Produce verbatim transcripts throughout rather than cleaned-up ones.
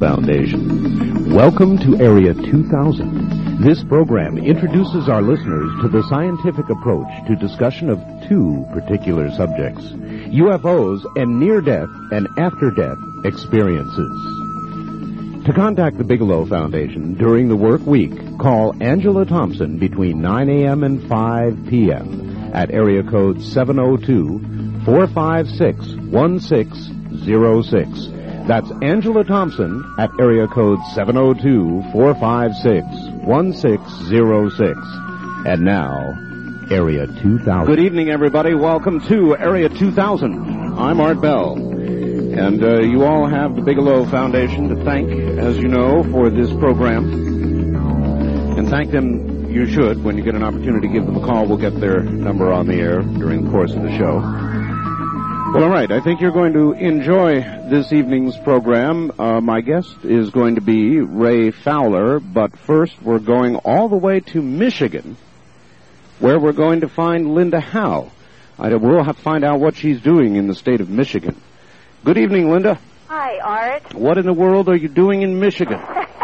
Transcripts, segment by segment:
Foundation. Welcome to Area two thousand. This program introduces our listeners to the scientific approach to discussion of two particular subjects, U F Os and near-death and after-death experiences. To contact the Bigelow Foundation during the work week, call Angela Thompson between nine a.m. and five p.m. at area code seven oh two, four five six, one six oh six. That's Angela Thompson at area code seven oh two, four five six, one six oh six. And now, Area two thousand. Good evening, everybody. Welcome to Area two thousand. I'm Art Bell. And uh, you all have the Bigelow Foundation to thank, as you know, for this program. And thank them, you should. When you get an opportunity, give them a call. We'll get their number on the air during the course of the show. Well, all right. I think you're going to enjoy this evening's program. Uh, my guest is going to be Ray Fowler, but first we're going all the way to Michigan, where we're going to find Linda Howe. I, we'll have to find out what she's doing in the state of Michigan. Good evening, Linda. Hi, Art. What in the world are you doing in Michigan?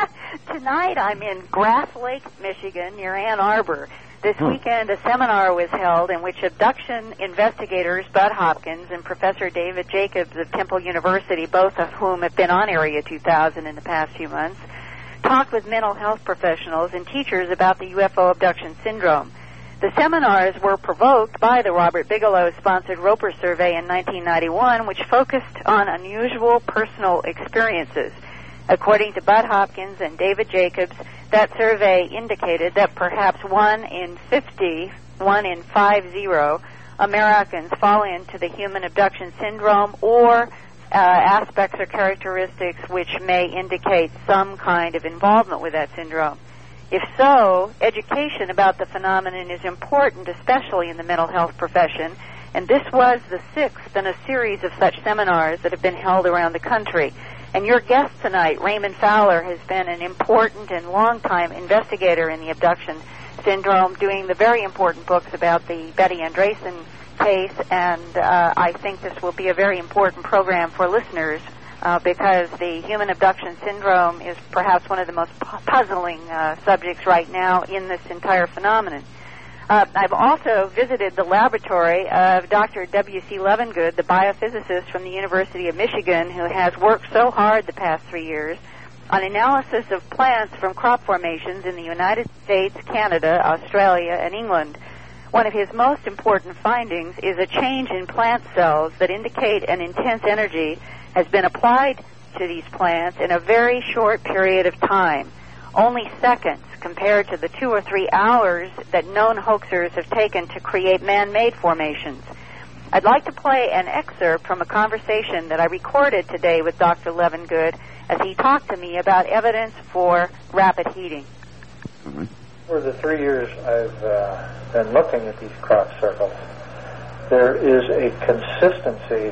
Tonight I'm in Grass Lake, Michigan, near Ann Arbor. This huh. weekend, a seminar was held in which abduction investigators Bud Hopkins and Professor David Jacobs of Temple University, both of whom have been on Area two thousand in the past few months, talked with mental health professionals and teachers about the U F O abduction syndrome. The seminars were provoked by the Robert Bigelow-sponsored Roper Survey in nineteen ninety-one, which focused on unusual personal experiences. According to Bud Hopkins and David Jacobs, that survey indicated that perhaps one in fifty, one in five zero, Americans fall into the human abduction syndrome or uh, aspects or characteristics which may indicate some kind of involvement with that syndrome. If so, education about the phenomenon is important, especially in the mental health profession, and this was the sixth in a series of such seminars that have been held around the country. And your guest tonight, Raymond Fowler, has been an important and long-time investigator in the abduction syndrome, doing the very important books about the Betty Andreson case, and uh, I think this will be a very important program for listeners uh, because the human abduction syndrome is perhaps one of the most pu- puzzling uh, subjects right now in this entire phenomenon. Uh, I've also visited the laboratory of Doctor W C Levengood, the biophysicist from the University of Michigan, who has worked so hard the past three years on analysis of plants from crop formations in the United States, Canada, Australia, and England. One of his most important findings is a change in plant cells that indicate an intense energy has been applied to these plants in a very short period of time, only seconds, compared to the two or three hours that known hoaxers have taken to create man-made formations. I'd like to play an excerpt from a conversation that I recorded today with Doctor Levengood as he talked to me about evidence for rapid heating. Mm-hmm. For the three years I've uh, been looking at these crop circles, there is a consistency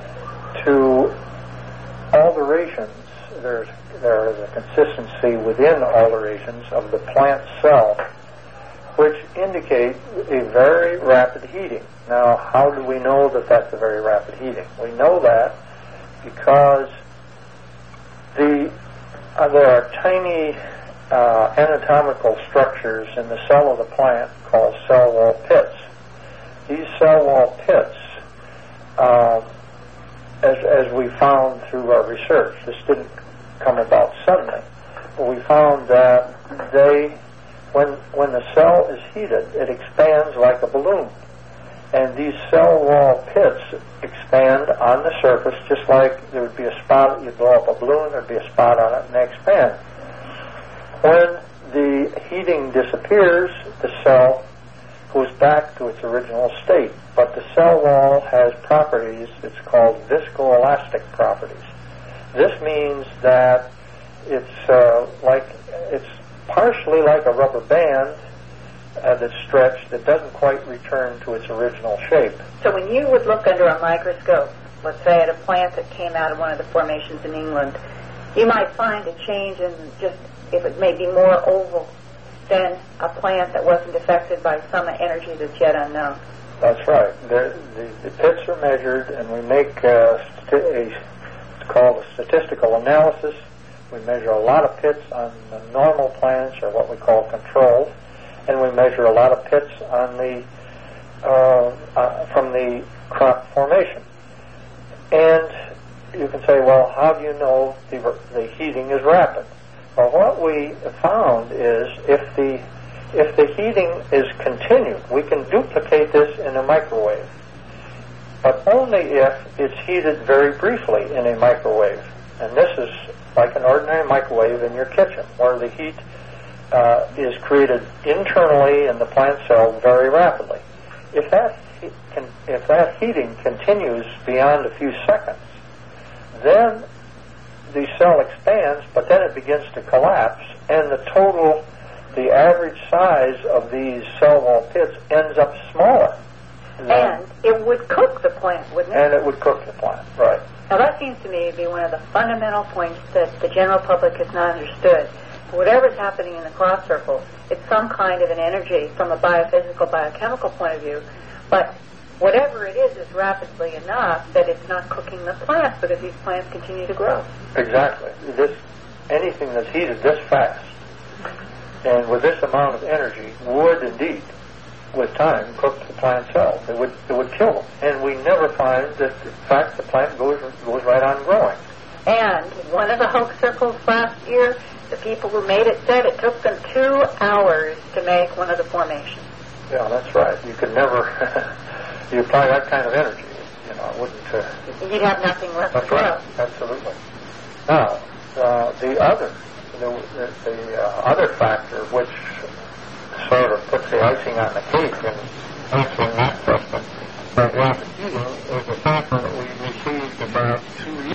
to alterations. There's There is a consistency within alterations of the plant cell, which indicate a very rapid heating. Now, how do we know that that's a very rapid heating? We know that because the uh, there are tiny uh, anatomical structures in the cell of the plant called cell wall pits. These cell wall pits, uh, as, as we found through our research, this didn't come about suddenly. But we found that they, when when the cell is heated, it expands like a balloon. And these cell wall pits expand on the surface just like there would be a spot, you blow up a balloon, there'd be a spot on it, and they expand. When the heating disappears, the cell goes back to its original state. But the cell wall has properties, it's called viscoelastic properties. This means that it's uh, like it's partially like a rubber band uh, that's stretched that doesn't quite return to its original shape. So when you would look under a microscope, let's say at a plant that came out of one of the formations in England, you might find a change in just if it may be more oval than a plant that wasn't affected by some energy that's yet unknown. That's right. The, the, the pits are measured, and we make uh, sti- a, it's called a statistical analysis. We measure a lot of pits on the normal plants, or what we call controls, and we measure a lot of pits on the uh, uh, from the crop formation. And you can say, well, how do you know the, the heating is rapid? Well, what we found is if the if the heating is continued, we can duplicate this in a microwave, but only if it's heated very briefly in a microwave. And this is like an ordinary microwave in your kitchen, where the heat uh, is created internally in the plant cell very rapidly. If that he- can, if that heating continues beyond a few seconds, then the cell expands, but then it begins to collapse, and the total, the average size of these cell wall pits ends up smaller. And it would cook the plant, wouldn't it? And it would cook the plant, right. Now that seems to me to be one of the fundamental points that the general public has not understood. Whatever's happening in the crop circle, it's some kind of an energy from a biophysical, biochemical point of view, but whatever it is is rapidly enough that it's not cooking the plants, because these plants continue to grow. Exactly. This anything that's heated this fast and with this amount of energy would indeed, with time, cook the plant cells. It would it would kill them. And we never find that, in fact, the plant goes goes right on growing. And one of the hoax circles last year, the people who made it said it took them two hours to make one of the formations. Yeah, that's right. You could never you apply that kind of energy, you know, it wouldn't. Uh, You'd have nothing left that's to grow. right. Absolutely. Now, uh, the other the, the, the uh, other factor which sort of puts the icing on the cake in answering that question about rapid heating is the fact that we received about two years.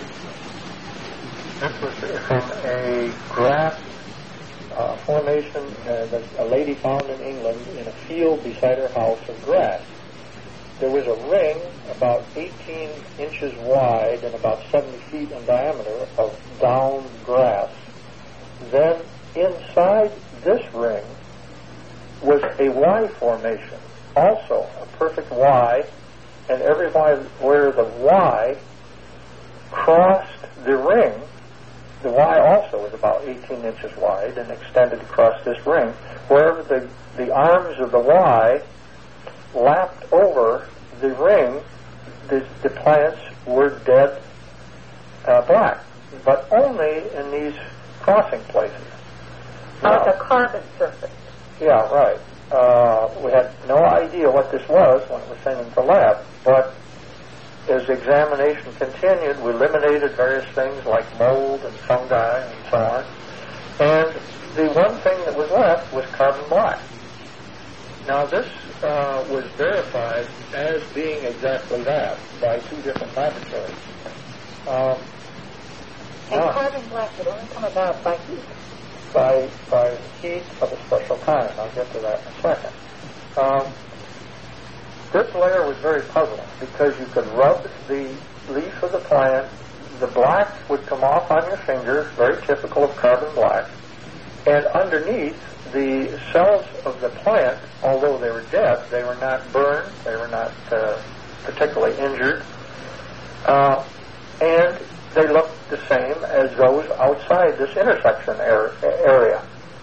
This was from a grass uh, formation uh, that a lady found in England in a field beside her house of grass. There was a ring about eighteen inches wide and about seventy feet in diameter of downed grass. Then inside this ring was a Y formation, also a perfect Y, and everywhere where the Y crossed the ring, the Y also was about eighteen inches wide and extended across this ring. Wherever the, the arms of the Y lapped over the ring, the, the plants were dead uh, black, but only in these crossing places. Now, like a carbon surface. Yeah, right. Uh, we had no idea what this was when it was sent into the lab, but as examination continued, we eliminated various things like mold and fungi and so on, and the one thing that was left was carbon black. Now, this uh, was verified as being exactly that by two different laboratories. Um, And now, carbon black would only come about by heat. by by heat of a special kind. I'll get to that in a second. Um, this layer was very puzzling because you could rub the leaf of the plant, the black would come off on your finger, very typical of carbon black, and underneath the cells of the plant, although they were dead, they were not burned, they were not uh, particularly injured, uh, and they looked the same as those outside this intersection er- area.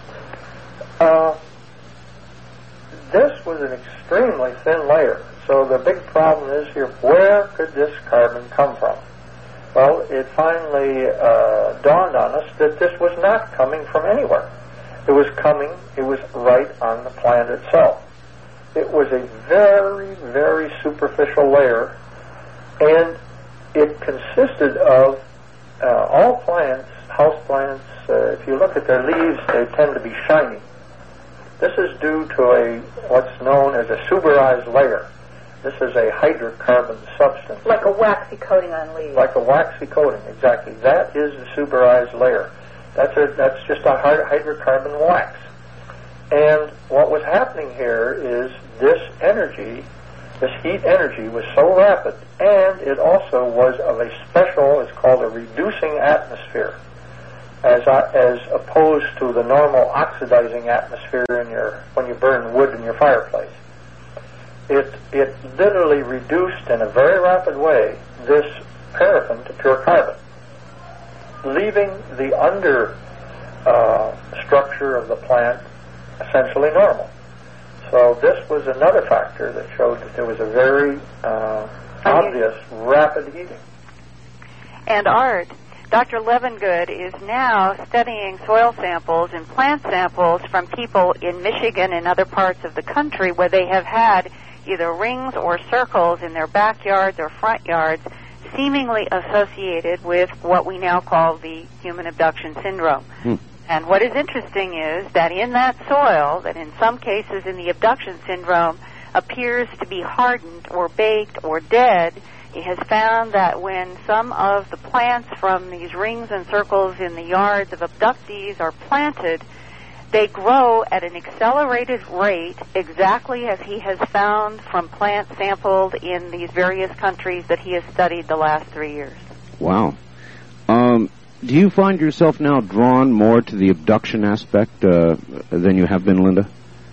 Uh, this was an extremely thin layer, so the big problem is here, where could this carbon come from? Well, it finally uh, dawned on us that this was not coming from anywhere. It was coming, it was right on the plant itself. It was a very, very superficial layer, and it consisted of uh, all plants, house plants, uh, if you look at their leaves, they tend to be shiny. This is due to a what's known as a suberized layer. This is a hydrocarbon substance. Like a waxy coating on leaves. Like a waxy coating, exactly. That is the suberized layer. That's a, that's just a hydrocarbon wax. And what was happening here is this energy, this heat energy, was so rapid, and it also was of a special, it's called a reducing atmosphere, as uh, as opposed to the normal oxidizing atmosphere in your when you burn wood in your fireplace. It it literally reduced in a very rapid way this paraffin to pure carbon, leaving leaving the under uh, structure of the plant essentially normal. So this was another factor that showed that there was a very uh, obvious rapid heating. And Art, Doctor Levengood is now studying soil samples and plant samples from people in Michigan and other parts of the country where they have had either rings or circles in their backyards or front yards seemingly associated with what we now call the human abduction syndrome. Hmm. And what is interesting is that in that soil, that in some cases in the abduction syndrome appears to be hardened or baked or dead, he has found that when some of the plants from these rings and circles in the yards of abductees are planted, they grow at an accelerated rate exactly as he has found from plants sampled in these various countries that he has studied the last three years. Wow. Um, do you find yourself now drawn more to the abduction aspect uh, than you have been, Linda?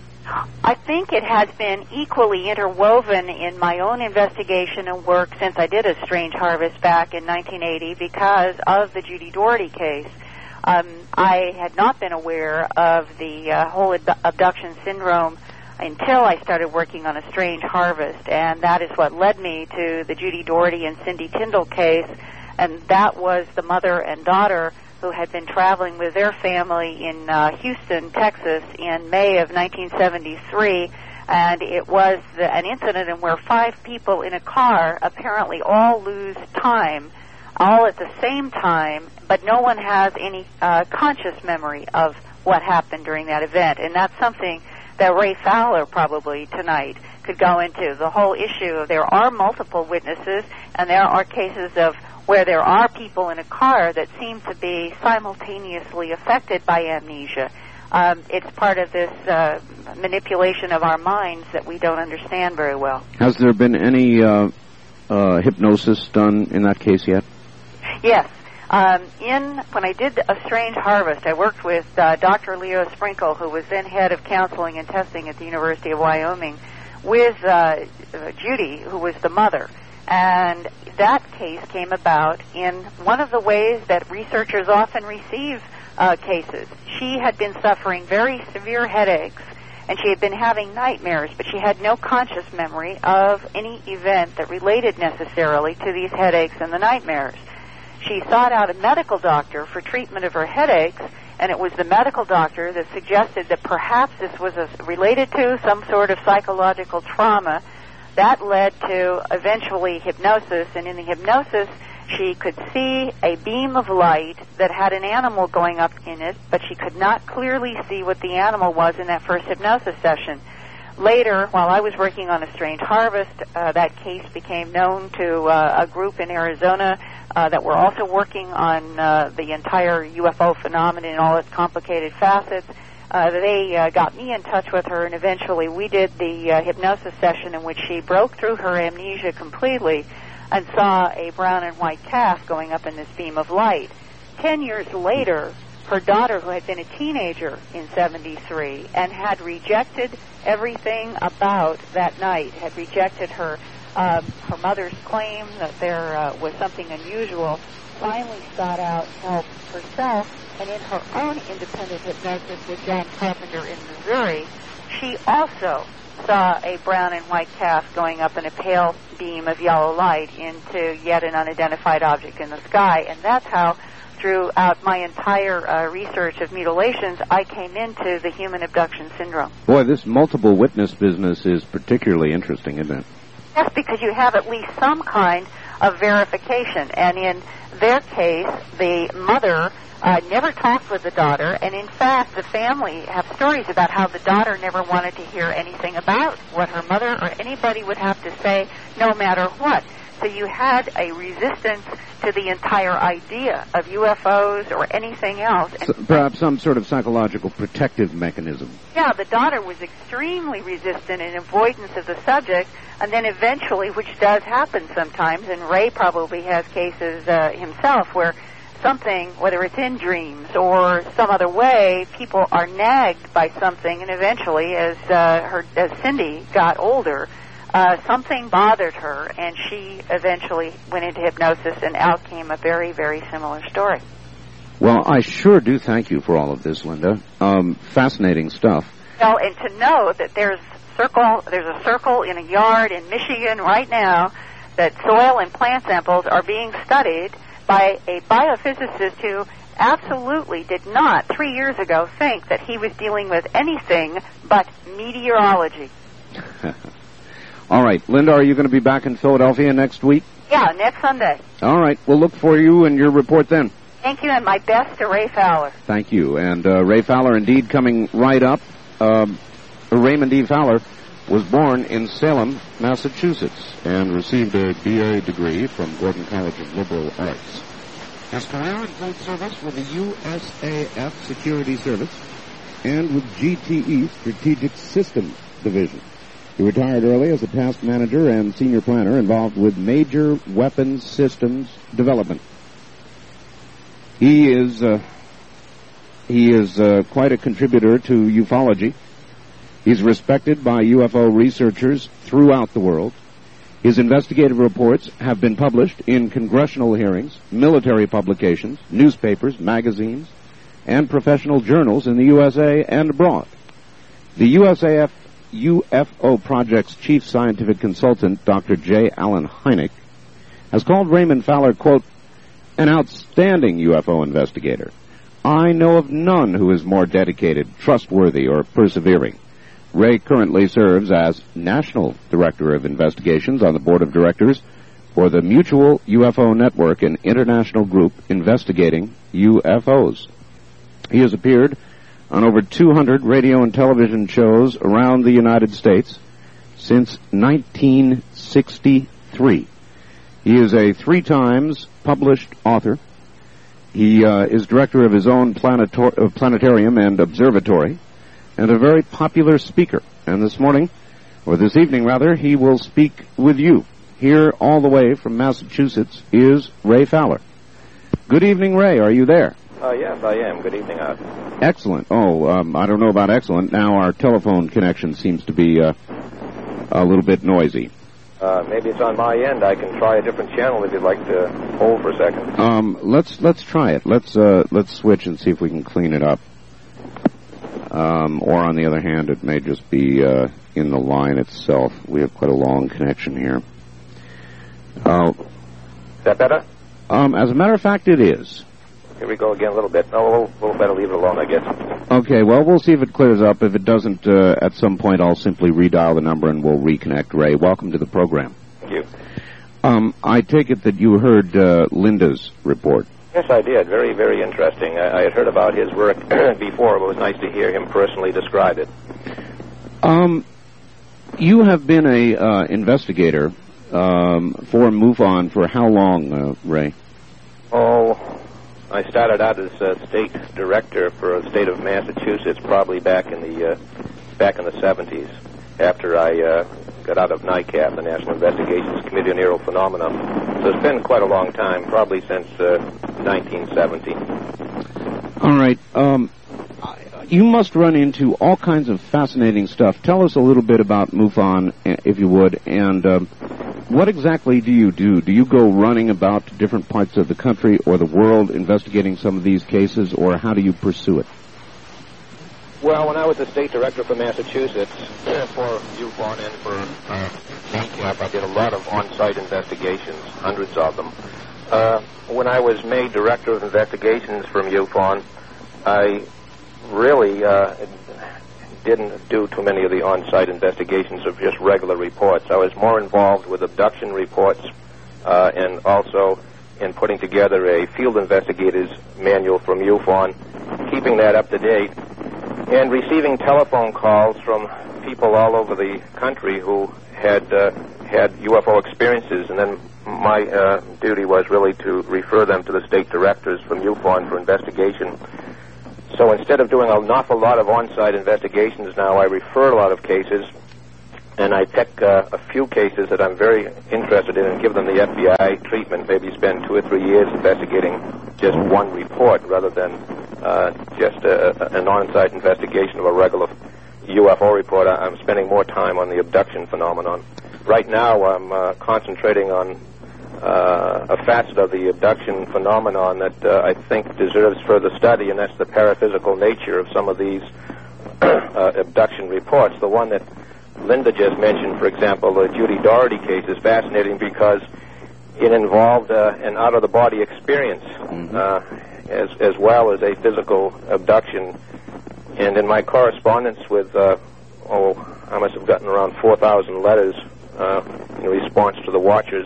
I think it has been equally interwoven in my own investigation and work since I did A Strange Harvest back in nineteen eighty because of the Judy Doherty case. Um, I had not been aware of the uh, whole ab- abduction syndrome until I started working on A Strange Harvest, and that is what led me to the Judy Doherty and Cindy Tyndall case, and that was the mother and daughter who had been traveling with their family in uh, Houston, Texas in May of nineteen seventy-three, and it was the, an incident in where five people in a car apparently all lose time, all at the same time, but no one has any uh, conscious memory of what happened during that event, and that's something that Ray Fowler probably tonight could go into, the whole issue of there are multiple witnesses, and there are cases of where there are people in a car that seem to be simultaneously affected by amnesia. Um, it's part of this uh, manipulation of our minds that we don't understand very well. Has there been any uh, uh, hypnosis done in that case yet? Yes. Um, in when I did A Strange Harvest, I worked with uh, Doctor Leo Sprinkle, who was then head of counseling and testing at the University of Wyoming, with uh, uh, Judy, who was the mother. And that case came about in one of the ways that researchers often receive uh, cases. She had been suffering very severe headaches, and she had been having nightmares, but she had no conscious memory of any event that related necessarily to these headaches and the nightmares. She sought out a medical doctor for treatment of her headaches, and it was the medical doctor that suggested that perhaps this was a, related to some sort of psychological trauma. That led to eventually hypnosis, and in the hypnosis she could see a beam of light that had an animal going up in it, but she could not clearly see what the animal was in that first hypnosis session. Later, while I was working on A Strange Harvest, uh, that case became known to uh, a group in Arizona uh, that were also working on uh, the entire U F O phenomenon in all its complicated facets. Uh, they uh, got me in touch with her, and eventually we did the uh, hypnosis session in which she broke through her amnesia completely and saw a brown and white calf going up in this beam of light. Ten years later, her daughter, who had been a teenager in seventy-three and had rejected everything about that night, had rejected her um, her mother's claim that there uh, was something unusual, finally sought out help herself. And in her own independent hypnosis with John Carpenter in Missouri, she also saw a brown and white calf going up in a pale beam of yellow light into yet an unidentified object in the sky. And that's how, throughout my entire uh, research of mutilations, I came into the human abduction syndrome. Boy, this multiple witness business is particularly interesting, isn't it? Yes, because you have at least some kind of verification. And in their case, the mother Uh, never talked with the daughter, and in fact, the family have stories about how the daughter never wanted to hear anything about what her mother or anybody would have to say, no matter what. So you had a resistance to the entire idea of U F Os or anything else. So perhaps some sort of psychological protective mechanism. Yeah, the daughter was extremely resistant in avoidance of the subject, and then eventually, which does happen sometimes, and Ray probably has cases uh, himself where something, whether it's in dreams or some other way, people are nagged by something, and eventually, as uh, her, as Cindy got older, uh, something bothered her, and she eventually went into hypnosis, and out came a very, very similar story. Well, I sure do thank you for all of this, Linda. Um, fascinating stuff. Well, and to know that there's circle, there's a circle in a yard in Michigan right now that soil and plant samples are being studied by a biophysicist who absolutely did not, three years ago, think that he was dealing with anything but meteorology. All right. Linda, are you going to be back in Philadelphia next week? Yeah, next Sunday. All right. We'll look for you and your report then. Thank you, and my best to Ray Fowler. Thank you. And uh, Ray Fowler, indeed, coming right up. Um, Raymond E. Fowler was born in Salem, Massachusetts, and received a B A degree from Gordon College of Liberal Arts. Has career includes service with the U S A F Security Service and with G T E Strategic Systems Division. He retired early as a task manager and senior planner involved with major weapons systems development. He is uh, he is uh, quite a contributor to ufology. He's respected by U F O researchers throughout the world. His investigative reports have been published in congressional hearings, military publications, newspapers, magazines, and professional journals in the U S A and abroad. The U S A F U F O Project's chief scientific consultant, Doctor J. Allen Hynek, has called Raymond Fowler, quote, an outstanding U F O investigator. I know of none who is more dedicated, trustworthy, or persevering. Ray currently serves as National Director of Investigations on the Board of Directors for the Mutual U F O Network, an international group investigating U F Os. He has appeared on over two hundred radio and television shows around the United States since nineteen sixty-three. He is a three times published author. He uh, is director of his own planetor- uh, planetarium and observatory, and a very popular speaker. And this morning, or this evening rather, he will speak with you. Here all the way from Massachusetts is Ray Fowler. Good evening, Ray. Are you there? Uh, yes, I am. Good evening, Art. Excellent. Oh, um, I don't know about excellent. Now our telephone connection seems to be uh, a little bit noisy. Uh, maybe it's on my end. I can try a different channel if you'd like to hold for a second. Um, let's let's try it. Let's uh, let's switch and see if we can clean it up. Um, or on the other hand, it may just be uh, in the line itself. We have quite a long connection here. Uh, Is that better? Um, as a matter of fact, it is. Here we go again a little bit. No, a little, little better leave it alone, I guess. Okay, well, we'll see if it clears up. If it doesn't, uh, at some point, I'll simply redial the number and we'll reconnect. Ray, welcome to the program. Thank you. Um, I take it that you heard uh, Linda's report. Yes, I did. Very, very interesting. I, I had heard about his work before, but it was nice to hear him personally describe it. Um, you have been a uh, investigator um, for MUFON for how long, uh, Ray? Oh, I started out as a state director for the state of Massachusetts, probably back in the uh, back in the seventies, after I uh, got out of NICAP, the National Investigations Committee on Aerial Phenomena. So it's been quite a long time, probably since uh, nineteen seventy. All right. Um, you must run into all kinds of fascinating stuff. Tell us a little bit about MUFON, if you would, and um, what exactly do you do? Do you go running about to different parts of the country or the world investigating some of these cases, or how do you pursue it? Well, when I was the state director for Massachusetts, for MUFON and for uh, NICAP, I did a lot of on-site investigations, hundreds of them. Uh, when I was made director of investigations for MUFON, I really uh, didn't do too many of the on-site investigations of just regular reports. I was more involved with abduction reports uh, and also in putting together a field investigator's manual from MUFON, keeping that up to date, and receiving telephone calls from people all over the country who had uh, had U F O experiences, and then my uh, duty was really to refer them to the state directors from MUFON for investigation. So instead of doing an awful lot of on-site investigations now, I refer a lot of cases, and I pick uh, a few cases that I'm very interested in and give them the F B I treatment, maybe spend two or three years investigating just one report rather than uh, just a, an on-site investigation of a regular U F O report. I'm spending more time on the abduction phenomenon. Right now I'm uh, concentrating on uh, a facet of the abduction phenomenon that uh, I think deserves further study, and that's the paraphysical nature of some of these uh, abduction reports. The one that Linda just mentioned, for example, the Judy Doherty case, is fascinating because it involved uh, an out-of-the-body experience mm-hmm. uh, as, as well as a physical abduction. And in my correspondence with, uh, oh, I must have gotten around four thousand letters uh, in response to the watchers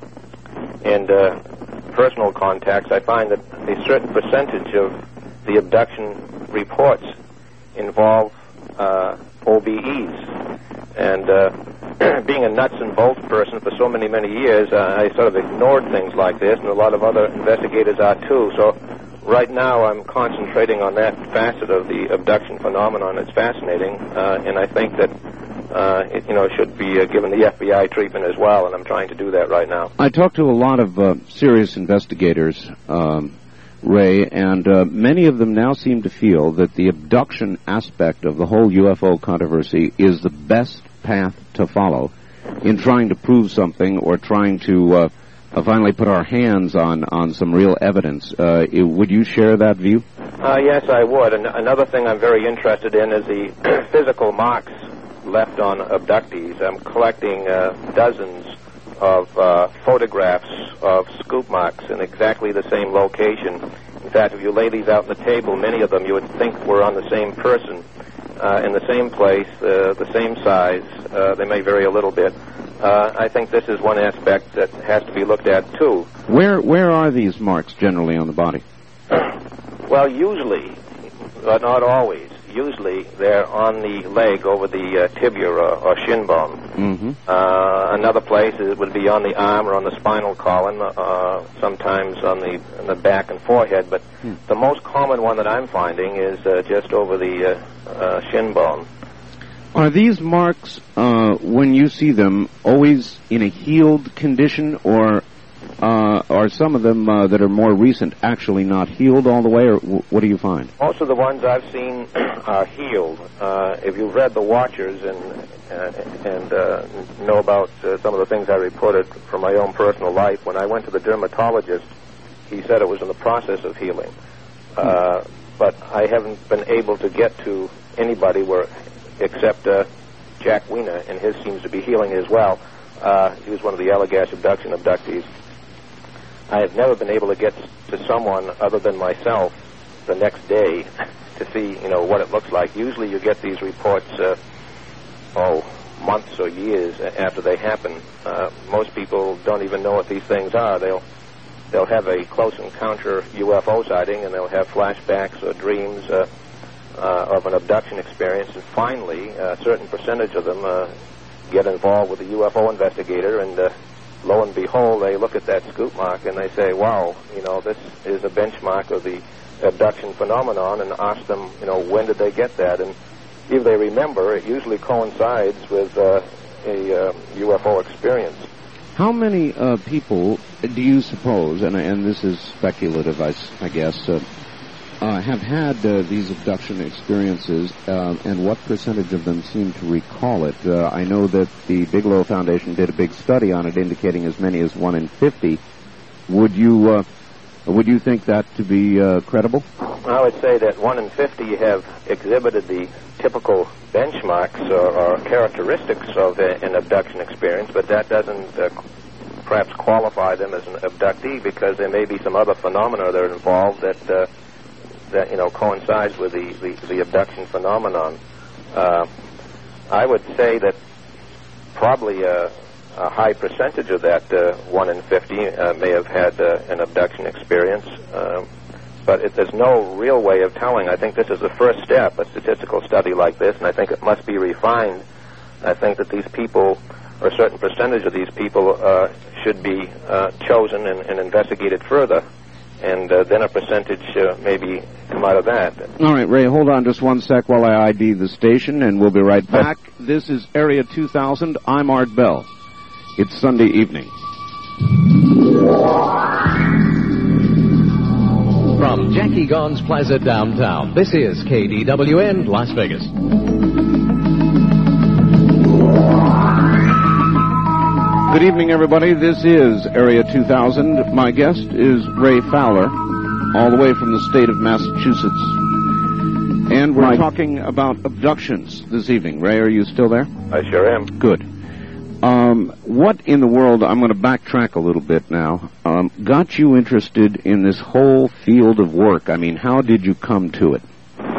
and uh, personal contacts, I find that a certain percentage of the abduction reports involve uh, O B Es. And uh, being a nuts and bolts person for so many, many years, uh, I sort of ignored things like this, and a lot of other investigators are too. So right now I'm concentrating on that facet of the abduction phenomenon. It's fascinating, uh, and I think that uh, it, you know, should be uh, given the F B I treatment as well, and I'm trying to do that right now. I talked to a lot of uh, serious investigators, um, Ray, and uh, many of them now seem to feel that the abduction aspect of the whole U F O controversy is the best path to follow in trying to prove something or trying to uh, uh, finally put our hands on, on some real evidence. Uh, it, would you share that view? Uh, yes, I would. And another thing I'm very interested in is the physical marks left on abductees. I'm collecting uh, dozens of uh, photographs of scoop marks in exactly the same location. In fact, if you lay these out on the table, many of them you would think were on the same person, uh, in the same place, uh, the same size. Uh, they may vary a little bit. Uh, I think this is one aspect that has to be looked at, too. Where where are these marks generally on the body? Well, usually, but not always. Usually they're on the leg over the uh, tibia or, or shin bone. Mm-hmm. Uh, another place it would be on the arm or on the spinal column, uh, sometimes on the, on the back and forehead. But hmm. the most common one that I'm finding is uh, just over the uh, uh, shin bone. Are these marks, uh, when you see them, always in a healed condition, or uh, are some of them uh, that are more recent actually not healed all the way, or w- what do you find? Most of the ones I've seen are healed. Uh, if you've read The Watchers and uh, and uh, know about uh, some of the things I reported from my own personal life, when I went to the dermatologist, he said it was in the process of healing. Uh, but I haven't been able to get to anybody where, except uh, Jack Weiner, and his seems to be healing as well. Uh, he was one of the Allagash abduction abductees. I have never been able to get to someone other than myself the next day to see, you know, what it looks like. Usually you get these reports, uh, oh, months or years after they happen. Uh, most people don't even know what these things are. They'll they'll have a close encounter U F O sighting, and they'll have flashbacks or dreams uh, uh, of an abduction experience, and finally, a certain percentage of them uh, get involved with a U F O investigator, and uh, lo and behold, they look at that scoop mark and they say, wow, you know, this is a benchmark of the abduction phenomenon, and ask them, you know, when did they get that? And if they remember, it usually coincides with uh, a uh, U F O experience. How many uh, people do you suppose, and, and this is speculative, I, I guess, uh, uh, have had uh, these abduction experiences, uh, and what percentage of them seem to recall it? Uh, I know that the Bigelow Foundation did a big study on it, indicating as many as one in fifty. Would you uh, would you think that to be uh, credible? I would say that one in fifty have exhibited the typical benchmarks or, or characteristics of a, an abduction experience, but that doesn't uh, perhaps qualify them as an abductee, because there may be some other phenomena that are involved that uh, that you know coincides with the, the, the abduction phenomenon. Uh, I would say that probably a, a high percentage of that uh, one in fifty uh, may have had uh, an abduction experience, uh, but it, there's no real way of telling. I think this is the first step, a statistical study like this, and I think it must be refined. I think that these people, or a certain percentage of these people, uh, should be uh, chosen and, and investigated further. And uh, then a percentage uh, maybe come out of that. All right, Ray, hold on just one sec while I I D the station, and we'll be right back. This is Area two thousand. I'm Art Bell. It's Sunday evening. From Jackie Gone's Plaza downtown, this is K D W N Las Vegas. Good evening, everybody. This is Area two thousand. My guest is Ray Fowler, all the way from the state of Massachusetts. And we're Right. talking about abductions this evening. Ray, are you still there? I sure am. Good. Um, what in the world, I'm going to backtrack a little bit now, um, got you interested in this whole field of work? I mean, how did you come to it?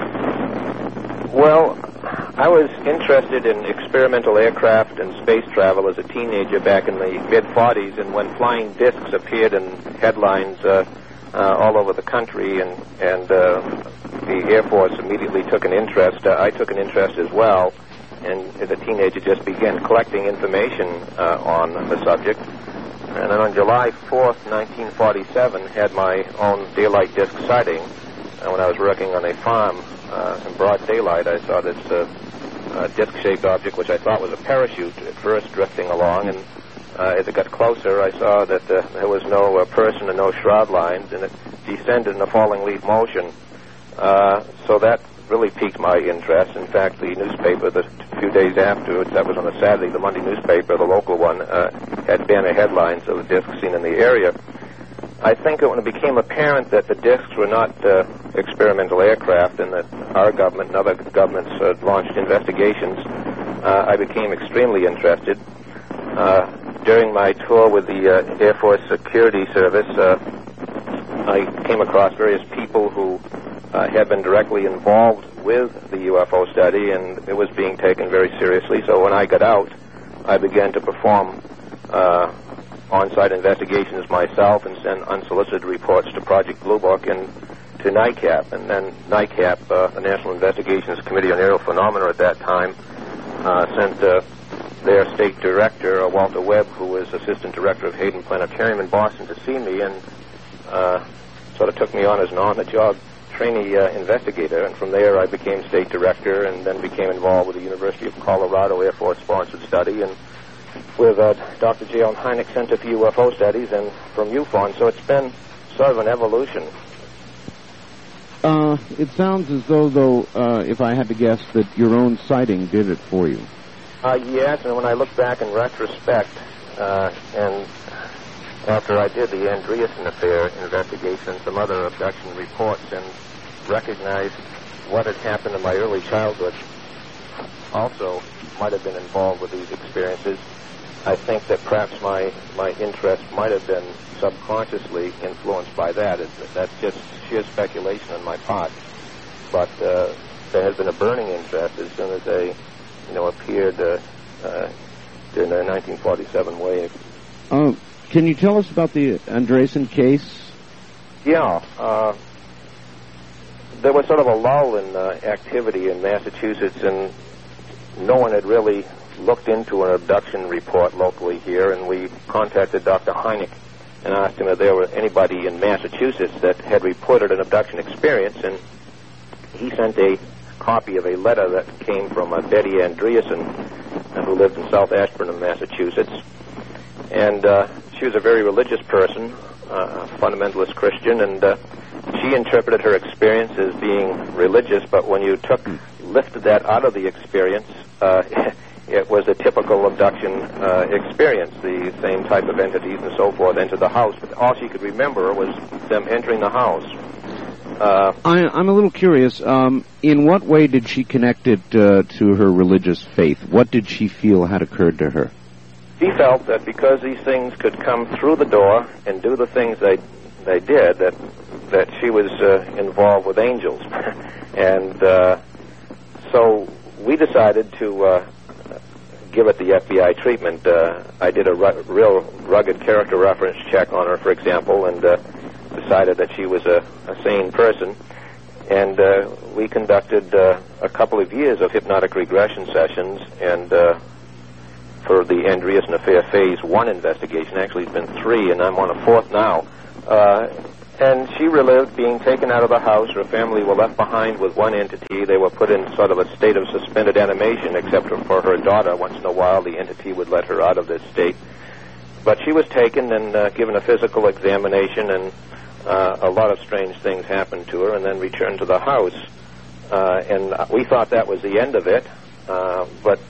Well, I was interested in experimental aircraft and space travel as a teenager back in the mid-forties, and when flying discs appeared in headlines uh, uh, all over the country, and, and uh, the Air Force immediately took an interest, uh, I took an interest as well, and as a teenager just began collecting information uh, on the subject. And then on July fourth, nineteen forty-seven, had my own daylight disc sighting uh, when I was working on a farm. Uh, in broad daylight, I saw this uh, uh, disc-shaped object, which I thought was a parachute at first, drifting along. And uh, as it got closer, I saw that uh, there was no uh, person and no shroud lines, and it descended in a falling leaf motion. Uh, so that really piqued my interest. In fact, the newspaper, the few days afterwards, that was on a Saturday, the Monday newspaper, the local one, uh, had banner headlines of the disc seen in the area. I think that when it became apparent that the discs were not uh, experimental aircraft and that our government and other governments uh, launched investigations, uh, I became extremely interested. Uh, during my tour with the uh, Air Force Security Service, uh, I came across various people who uh, had been directly involved with the U F O study, and it was being taken very seriously. So when I got out, I began to perform uh, on-site investigations myself and send unsolicited reports to Project Blue Book and to NICAP. And then NICAP, uh, the National Investigations Committee on Aerial Phenomena at that time, uh, sent uh, their state director, uh, Walter Webb, who was assistant director of Hayden Planetarium in Boston, to see me, and uh, sort of took me on as an on-the-job trainee uh, investigator. And from there I became state director and then became involved with the University of Colorado Air Force-sponsored study, and with uh, Doctor J. Allen Hynek Center for U F O Studies, and from U F O N. So it's been sort of an evolution. Uh, it sounds as though, though, uh, if I had to guess, that your own sighting did it for you. Uh, yes, and when I look back in retrospect, uh, and after I did the Andreessen Affair investigation and some other abduction reports, and recognized what had happened in my early childhood, also might have been involved with these experiences, I think that perhaps my, my interest might have been subconsciously influenced by that. It, that's just sheer speculation on my part. But uh, there has been a burning interest as soon as they, you know, appeared uh, uh, during the nineteen forty-seven wave. Uh, can you tell us about the Andreessen case? Yeah. Uh, there was sort of a lull in uh, activity in Massachusetts, and no one had really looked into an abduction report locally here, and we contacted Doctor Hynek and asked him if there were anybody in Massachusetts that had reported an abduction experience, and he sent a copy of a letter that came from uh, Betty Andreessen, uh, who lived in South Ashburnham, Massachusetts. And uh, she was a very religious person, uh, a fundamentalist Christian, and uh, she interpreted her experience as being religious, but when you took lifted that out of the experience, uh, it was a typical abduction uh, experience. The same type of entities and so forth entered the house, but all she could remember was them entering the house. Uh, I, I'm a little curious. Um, in what way did she connect it uh, to her religious faith? What did she feel had occurred to her? She felt that because these things could come through the door and do the things they they did, that that she was uh, involved with angels, and uh, so we decided to uh, give it the F B I treatment. Uh, I did a ru- real rugged character reference check on her, for example, and uh, decided that she was a, a sane person. And uh, we conducted uh, a couple of years of hypnotic regression sessions, and uh, for the Andreessen Affair Phase One investigation, actually it's been three, and I'm on a fourth now. Uh, and she relived being taken out of the house. Her family were left behind with one entity. They were put in sort of a state of suspended animation, except for her daughter. Once in a while, the entity would let her out of this state. But she was taken and uh, given a physical examination, and uh, a lot of strange things happened to her, and then returned to the house. Uh, and we thought that was the end of it, uh, but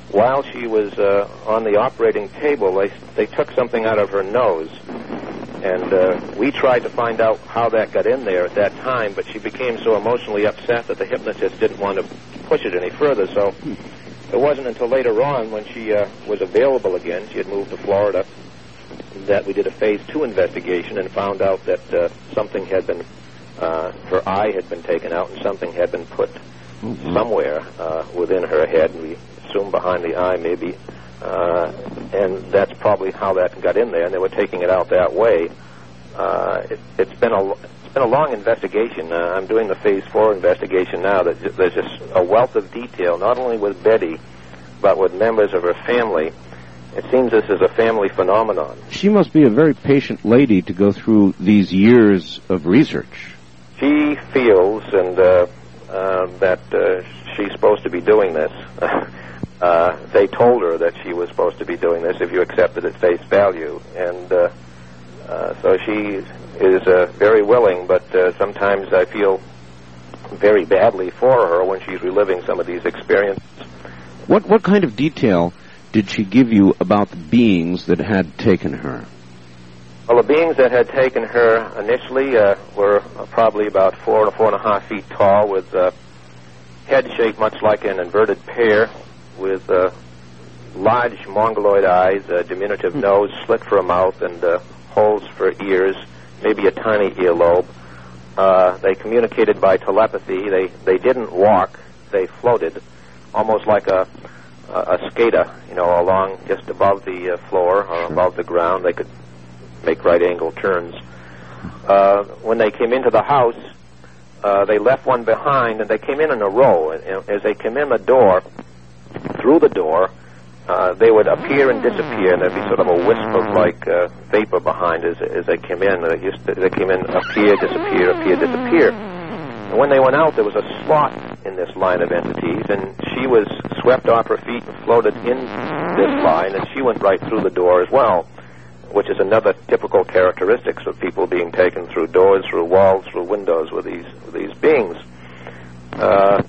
while she was uh, on the operating table, they, they took something out of her nose. And uh, we tried to find out how that got in there at that time, but she became so emotionally upset that the hypnotist didn't want to push it any further. So it wasn't until later on, when she uh, was available again, she had moved to Florida, that we did a phase two investigation and found out that uh, something had been, uh, her eye had been taken out and something had been put mm-hmm. somewhere uh, within her head. We assumed behind the eye, maybe. Uh, and that's probably how that got in there, and they were taking it out that way. Uh, it, it's been a it's been a long investigation. Uh, I'm doing the phase four investigation now. That j- there's just a wealth of detail, not only with Betty, but with members of her family. It seems this is a family phenomenon. She must be a very patient lady to go through these years of research. She feels and uh, uh, that uh, she's supposed to be doing this. Uh, they told her that she was supposed to be doing this if you accepted at face value. And uh, uh, so she is uh, very willing, but uh, sometimes I feel very badly for her when she's reliving some of these experiences. What, what kind of detail did she give you about the beings that had taken her? Well, the beings that had taken her initially uh, were probably about four to four and a half feet tall, with uh, head shaped much like an inverted pear, with uh, large mongoloid eyes, a diminutive mm. nose, slit for a mouth, and uh, holes for ears, maybe a tiny earlobe. Uh, they communicated by telepathy. They they didn't walk. They floated, almost like a a, a skater, you know, along just above the uh, floor or sure. above the ground. They could make right-angle turns. Uh, when they came into the house, uh, they left one behind, and they came in in a row. And, and as they came in the door, through the door, uh, they would appear and disappear, and there'd be sort of a wisp of like uh, vapor behind as as they came in. They, used to, they came in, appear, disappear, appear, disappear. And when they went out, there was a slot in this line of entities, and she was swept off her feet and floated in this line, and she went right through the door as well, which is another typical characteristics of people being taken through doors, through walls, through windows with these with these beings. Uh,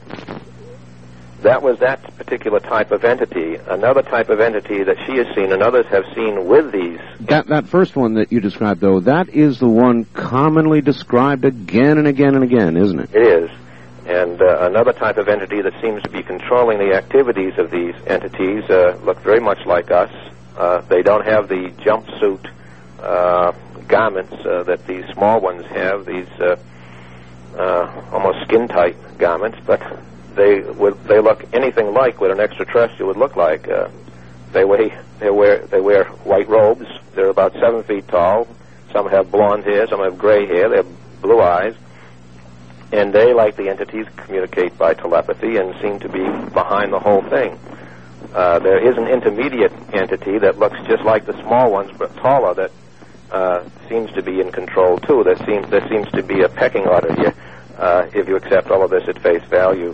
That was that particular type of entity. Another type of entity that she has seen and others have seen with these... That that first one that you described, though, that is the one commonly described again and again and again, isn't it? It is. And uh, another type of entity that seems to be controlling the activities of these entities uh, look very much like us. Uh, they don't have the jumpsuit uh, garments uh, that these small ones have, these uh, uh, almost skin-tight garments, but... They would they look anything like what an extraterrestrial would look like. Uh, they weigh they wear they wear white robes. They're about seven feet tall. Some have blonde hair. Some have gray hair. They have blue eyes, and they, like the entities, communicate by telepathy and seem to be behind the whole thing. Uh, there is an intermediate entity that looks just like the small ones but taller that uh, seems to be in control too. There seems there seems to be a pecking order here uh, if you accept all of this at face value.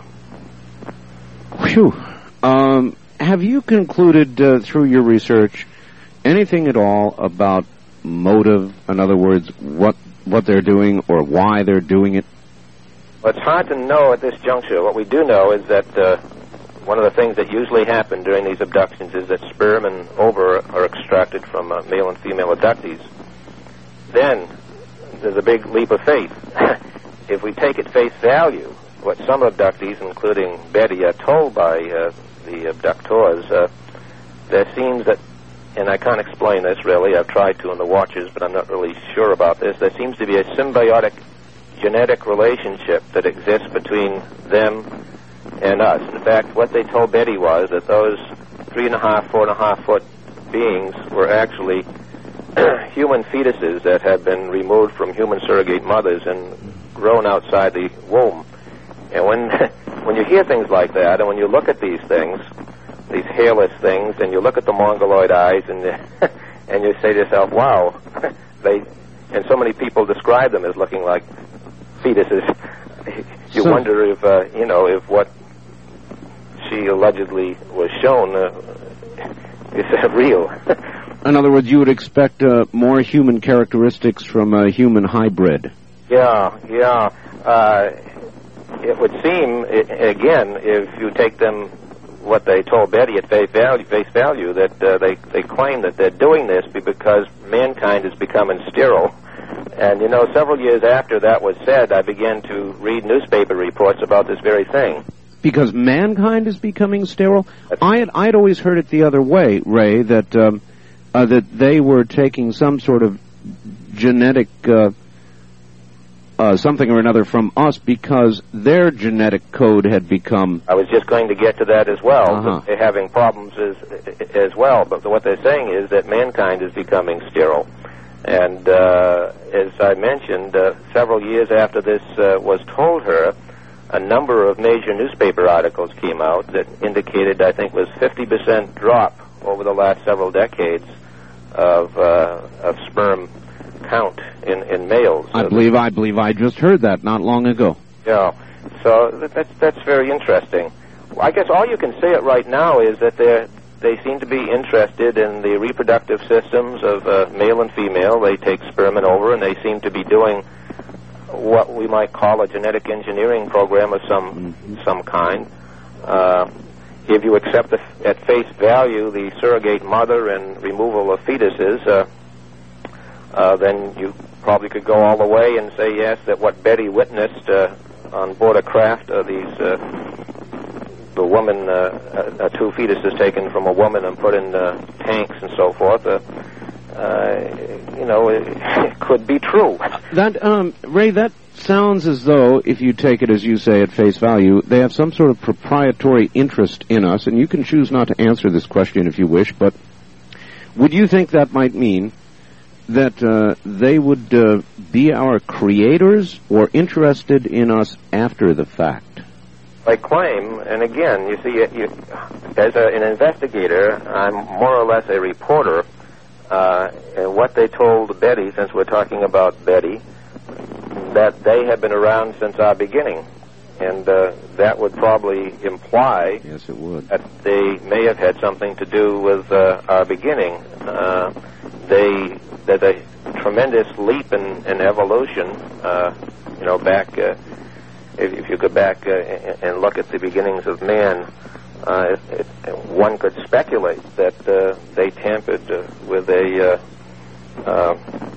Phew. Um, have you concluded uh, through your research anything at all about motive? In other words, what what they're doing or why they're doing it? Well, it's hard to know at this juncture. What we do know is that uh, one of the things that usually happen during these abductions is that sperm and ova are extracted from uh, male and female abductees. Then there's a big leap of faith. If we take at face value what some abductees, including Betty, are told by uh, the abductors, uh, there seems that, and I can't explain this really, I've tried to in the Watchers, but I'm not really sure about this, there seems to be a symbiotic genetic relationship that exists between them and us. In fact, what they told Betty was that those three and a half, four and a half foot beings were actually human fetuses that had been removed from human surrogate mothers and grown outside the womb. And when when you hear things like that, and when you look at these things, these hairless things, and you look at the mongoloid eyes, and and you say to yourself, "Wow!" They and so many people describe them as looking like fetuses. You so, wonder if uh, you know if what she allegedly was shown uh, is uh, real. In other words, you would expect uh, more human characteristics from a human hybrid. Yeah, yeah. Uh, It would seem, again, if you take them what they told Betty at face value, face value that uh, they they claim that they're doing this because mankind is becoming sterile. And, you know, several years after that was said, I began to read newspaper reports about this very thing. Because mankind is becoming sterile? I had, I had always heard it the other way, Ray, that um, uh, that they were taking some sort of genetic uh, uh, something or another from us because their genetic code had become... I was just going to get to that as well. Uh-huh. They're having problems as, as well. But what they're saying is that mankind is becoming sterile. And uh, as I mentioned, uh, several years after this uh, was told her, a number of major newspaper articles came out that indicated, I think, was fifty percent drop over the last several decades of uh, of sperm count in, in males. I believe I believe I just heard that not long ago. Yeah, so that's that's very interesting. I guess all you can say it right now is that they're They seem to be interested in the reproductive systems of uh, male and female. They take sperm and ovum, and they seem to be doing what we might call a genetic engineering program of some mm-hmm. some kind. Uh, if you accept the, at face value the surrogate mother and removal of fetuses, uh, uh, then you probably could go all the way and say, yes, that what Betty witnessed uh, on board a craft, uh, these... Uh, the woman, uh, uh, two fetuses taken from a woman and put in uh, tanks and so forth, uh, uh, you know, it, it could be true. That, um, Ray, that sounds as though, if you take it as you say at face value, they have some sort of proprietary interest in us, and you can choose not to answer this question if you wish, but would you think that might mean that uh, they would uh, be our creators or interested in us after the fact? They claim, and again, you see, you, as a, an investigator, I'm more or less a reporter, uh, and what they told Betty, since we're talking about Betty, that they have been around since our beginning, and uh, that would probably imply yes, it would. that they may have had something to do with uh, our beginning. Uh, they, there's a tremendous leap in, in evolution, uh, you know, back... Uh, If, if you go back uh, and look at the beginnings of man, uh, it, it, one could speculate that uh, they tampered uh, with a, uh, uh,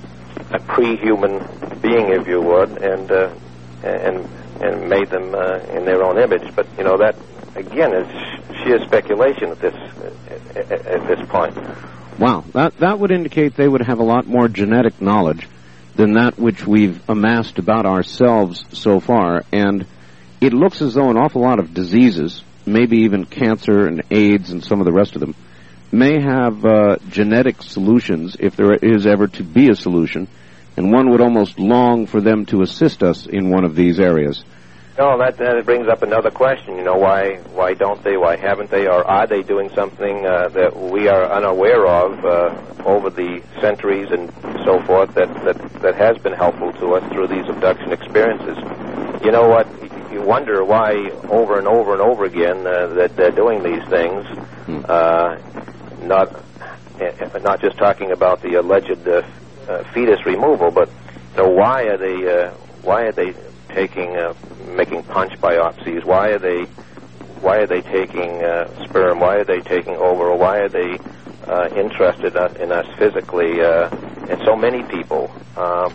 a pre-human being, if you would, and uh, and and made them uh, in their own image. But you know that again is sheer speculation at this at, at this point. Wow, that that would indicate they would have a lot more genetic knowledge than that which we've amassed about ourselves so far, and it looks as though an awful lot of diseases, maybe even cancer and AIDS and some of the rest of them, may have uh, genetic solutions, if there is ever to be a solution, and one would almost long for them to assist us in one of these areas. No, that, that brings up another question. You know, why why don't they? Why haven't they? Or are they doing something uh, that we are unaware of uh, over the centuries and so forth that, that, that has been helpful to us through these abduction experiences? You know what? You wonder why over and over and over again uh, that they're doing these things. Hmm. Uh, not uh, not just talking about the alleged uh, uh, fetus removal, but you know, why are they uh, why are they taking uh, making punch biopsies? Why are they why are they taking uh, sperm? Why are they taking over? Why are they uh, interested in us physically? Uh, and so many people, um,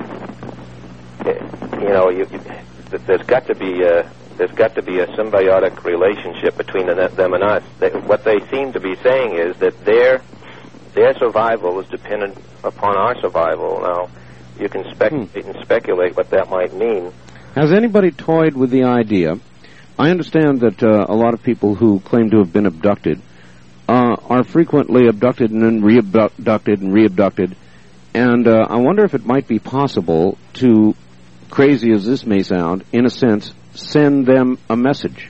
you know, you, you, there's got to be a there's got to be a symbiotic relationship between them and us. They, what they seem to be saying is that their their survival is dependent upon our survival. Now, you can speculate hmm. and speculate what that might mean. Has anybody toyed with the idea? I understand that uh, a lot of people who claim to have been abducted uh, are frequently abducted and then re-abducted and re-abducted, and uh, I wonder if it might be possible to, crazy as this may sound, in a sense, send them a message.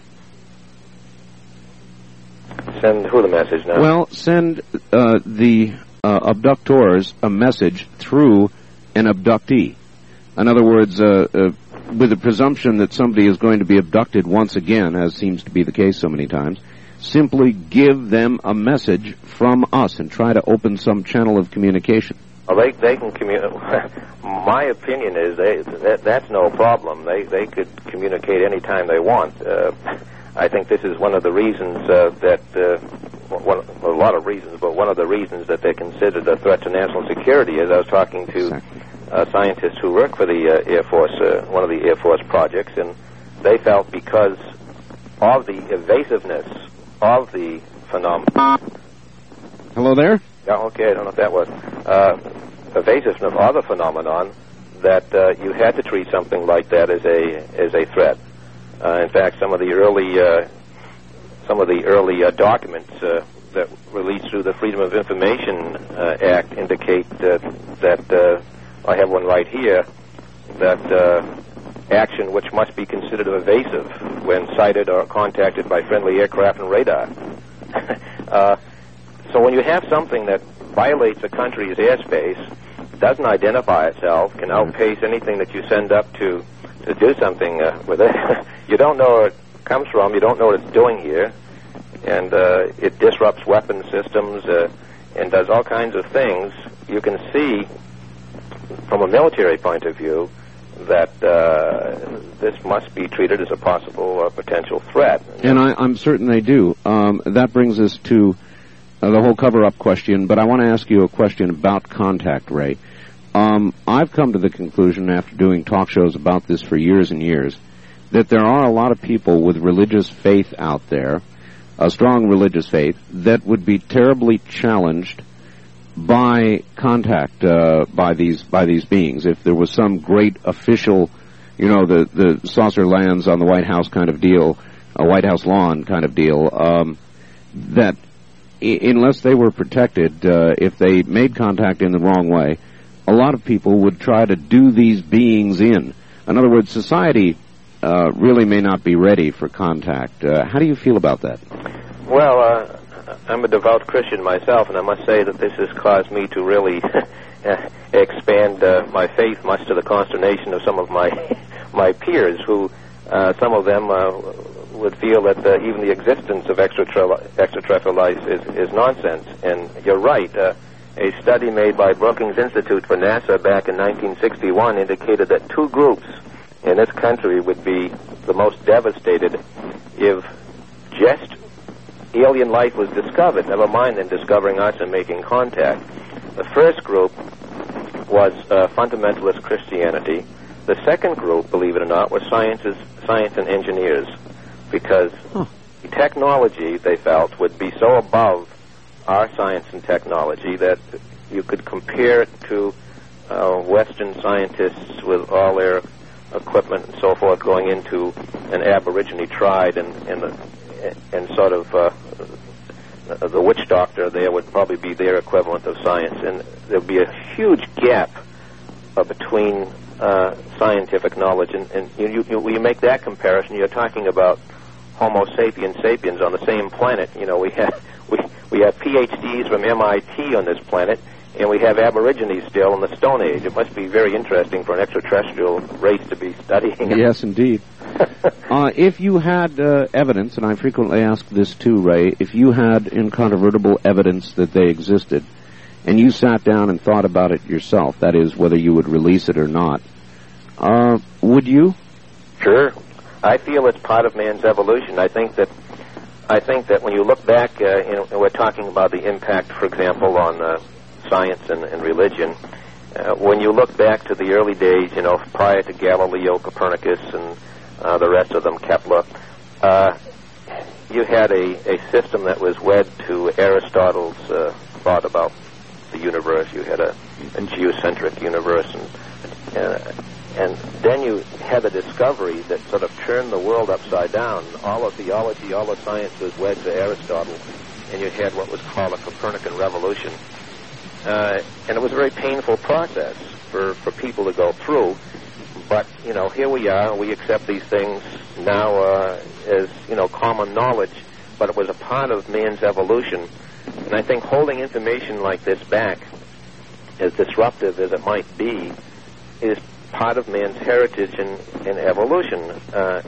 Send who the message now? Well, send uh, the uh, abductors a message through an abductee. In other words, uh, uh, with the presumption that somebody is going to be abducted once again, as seems to be the case so many times, simply give them a message from us and try to open some channel of communication. Well, they they can communicate. My opinion is they that, that's no problem. They they could communicate anytime they want. Uh, I think this is one of the reasons uh, that, uh, one, a lot of reasons, but one of the reasons that they're considered a threat to national security is I was talking to exactly. uh, scientists who work for the uh, Air Force, uh, one of the Air Force projects, and they felt because of the evasiveness of the phenomenon. Hello there? Yeah, okay, I don't know if that was. Uh, evasiveness of the phenomenon, that uh, you had to treat something like that as a as a threat. Uh, in fact, some of the early uh, some of the early uh, documents uh, that released through the Freedom of Information uh, Act indicate uh, that uh, I have one right here that uh, action which must be considered evasive when sighted or contacted by friendly aircraft and radar. uh, so when you have something that violates a country's airspace, doesn't identify itself, can outpace anything that you send up to to do something uh, with it. You don't know where it comes from. You don't know what it's doing here. And uh, it disrupts weapon systems uh, and does all kinds of things. You can see, from a military point of view, that uh, this must be treated as a possible uh, potential threat. And I, I'm certain they do. Um, that brings us to uh, the whole cover-up question, but I want to ask you a question about contact, Ray. Um, I've come to the conclusion, after doing talk shows about this for years and years, that there are a lot of people with religious faith out there, a strong religious faith, that would be terribly challenged by contact uh, by these by these beings. If there was some great official, you know, the, the saucer lands on the White House kind of deal, a White House lawn kind of deal, um, that I- unless they were protected, uh, if they made contact in the wrong way, a lot of people would try to do these beings in. In other words, society uh, really may not be ready for contact. Uh, how do you feel about that? Well, uh, I'm a devout Christian myself, and I must say that this has caused me to really expand uh, my faith, much to the consternation of some of my my peers, who uh, some of them uh, would feel that uh, even the existence of extraterrestrial life is, is nonsense. And you're right. Uh, A study made by Brookings Institute for NASA back in nineteen sixty-one indicated that two groups in this country would be the most devastated if just alien life was discovered, never mind then discovering us and making contact. The first group was uh, fundamentalist Christianity. The second group, believe it or not, was sciences, science and engineers, because huh. the technology, they felt, would be so above our science and technology that you could compare it to uh, Western scientists with all their equipment and so forth going into an Aborigine tribe, and and, the, and sort of uh, the witch doctor there would probably be their equivalent of science, and there would be a huge gap uh, between uh, scientific knowledge, and, and you, you, you, when you make that comparison, you're talking about Homo sapiens sapiens on the same planet. You know, we have we we have P H Ds from M I T on this planet, and we have Aborigines still in the Stone Age. It must be very interesting for an extraterrestrial race to be studying. Yes, indeed. uh, if you had uh, evidence, and I frequently ask this too, Ray, if you had incontrovertible evidence that they existed, and you sat down and thought about it yourself, that is, whether you would release it or not, uh, would you? Sure. I feel it's part of man's evolution. I think that I think that when you look back, uh, you know, we're talking about the impact, for example, on uh, science and, and religion. Uh, when you look back to the early days, you know, prior to Galileo, Copernicus, and uh, the rest of them, Kepler, uh, you had a, a system that was wed to Aristotle's uh, thought about the universe. You had a, a geocentric universe, and uh, and then you had the discovery that sort of turned the world upside down. All of theology, all of science was wed to Aristotle, and you had what was called a Copernican revolution. Uh, and it was a very painful process for, for people to go through. But, you know, here we are. We accept these things now uh, as, you know, common knowledge. But it was a part of man's evolution. And I think holding information like this back, as disruptive as it might be, is part of man's heritage and, and evolution. Uh,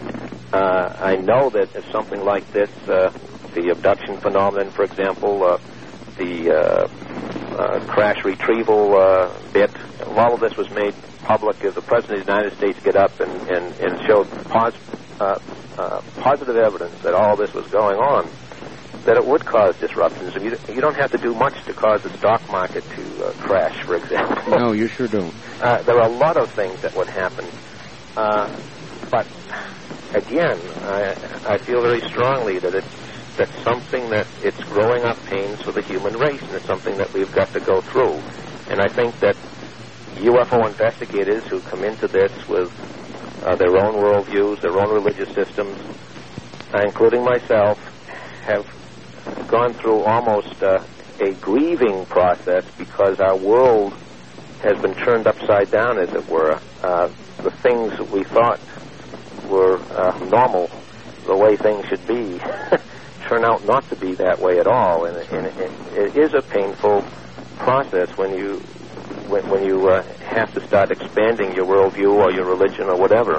uh, I know that if something like this, uh, the abduction phenomenon, for example, uh, the uh, uh, crash retrieval uh, bit, all of this was made public as the President of the United States get up and, and, and showed pos- uh, uh, positive evidence that all this was going on, that it would cause disruptions. You, you don't have to do much to cause the stock market to uh, crash, for example. No, you sure don't. Uh, there are a lot of things that would happen. Uh, but, again, I, I feel very strongly that it's that's something that it's growing up pains for the human race, and it's something that we've got to go through. And I think that U F O investigators who come into this with uh, their own worldviews, their own religious systems, uh, including myself, have gone through almost uh, a grieving process because our world has been turned upside down, as it were. Uh, the things that we thought were uh, normal, the way things should be, turn out not to be that way at all. And, and it, it is a painful process when you when, when you uh, have to start expanding your worldview or your religion or whatever.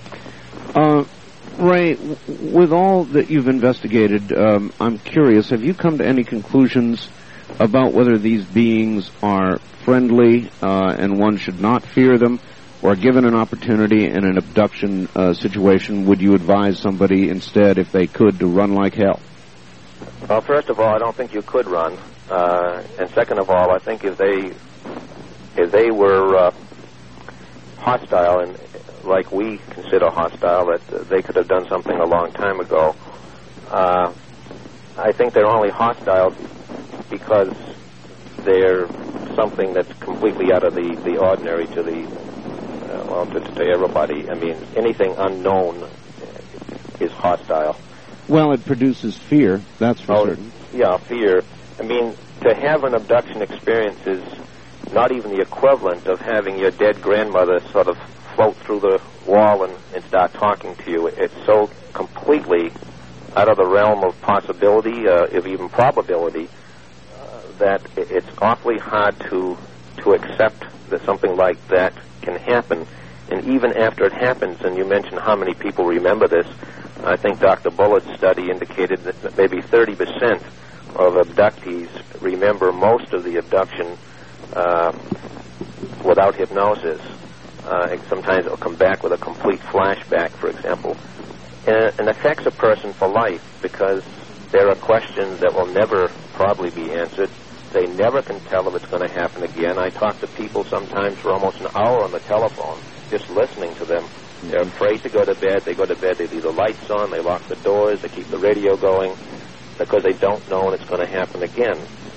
Uh, Ray, w- with all that you've investigated, um, I'm curious, have you come to any conclusions about whether these beings are friendly uh, and one should not fear them, or given an opportunity in an abduction uh, situation, would you advise somebody instead, if they could, to run like hell? Well, first of all, I don't think you could run. Uh, and second of all, I think if they if they were uh, hostile, and like we consider hostile, that uh, they could have done something a long time ago. Uh, I think they're only hostile because they're something that's completely out of the, the ordinary to the, uh, well, to, to everybody. I mean, anything unknown is hostile. Well, it produces fear, that's for oh, certain. Yeah, fear. I mean, to have an abduction experience is not even the equivalent of having your dead grandmother sort of float through the wall and, and start talking to you. It's so completely out of the realm of possibility, uh, of even probability, uh, that it's awfully hard to to accept that something like that can happen. And even after it happens, and you mentioned how many people remember this, I think Doctor Bullett's study indicated that maybe thirty percent of abductees remember most of the abduction uh, without hypnosis. Uh, sometimes it'll come back with a complete flashback, for example. And it affects a person for life because there are questions that will never probably be answered. They never can tell if it's going to happen again. I talk to people sometimes for almost an hour on the telephone, just listening to them. They're afraid to go to bed. They go to bed, they leave the lights on, they lock the doors, they keep the radio going because they don't know when it's going to happen again.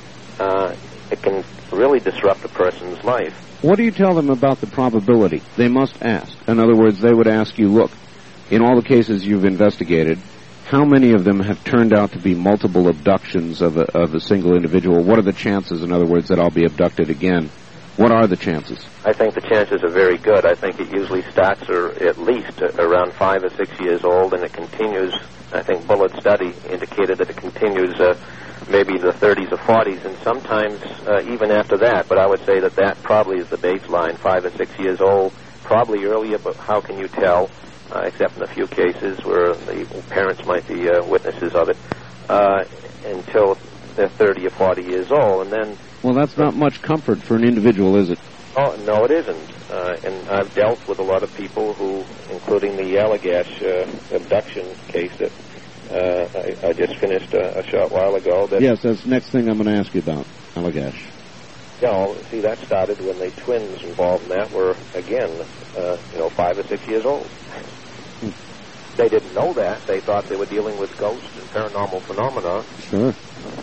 Uh, it can really disrupt a person's life. What do you tell them about the probability? They must ask. In other words, they would ask you, look, in all the cases you've investigated, how many of them have turned out to be multiple abductions of a, of a single individual? What are the chances, in other words, that I'll be abducted again? What are the chances? I think the chances are very good. I think it usually starts or at least around five or six years old, and it continues. I think Bullett's study indicated that it continues uh, maybe the thirties or forties, and sometimes uh, even after that. But I would say that that probably is the baseline, five or six years old, probably earlier, but how can you tell, uh, except in a few cases where the parents might be uh, witnesses of it, uh, until they're thirty or forty years old, and then... Well, that's not much comfort for an individual, is it? Oh, no, it isn't. Uh, and I've dealt with a lot of people who, including the Allagash uh, abduction case that uh, I, I just finished a, a short while ago. That, yes, that's the next thing I'm going to ask you about, Allagash. You know, see, that started when the twins involved in that were, again, uh, you know, five or six years old. Hmm. They didn't know that. They thought they were dealing with ghosts and paranormal phenomena. Sure.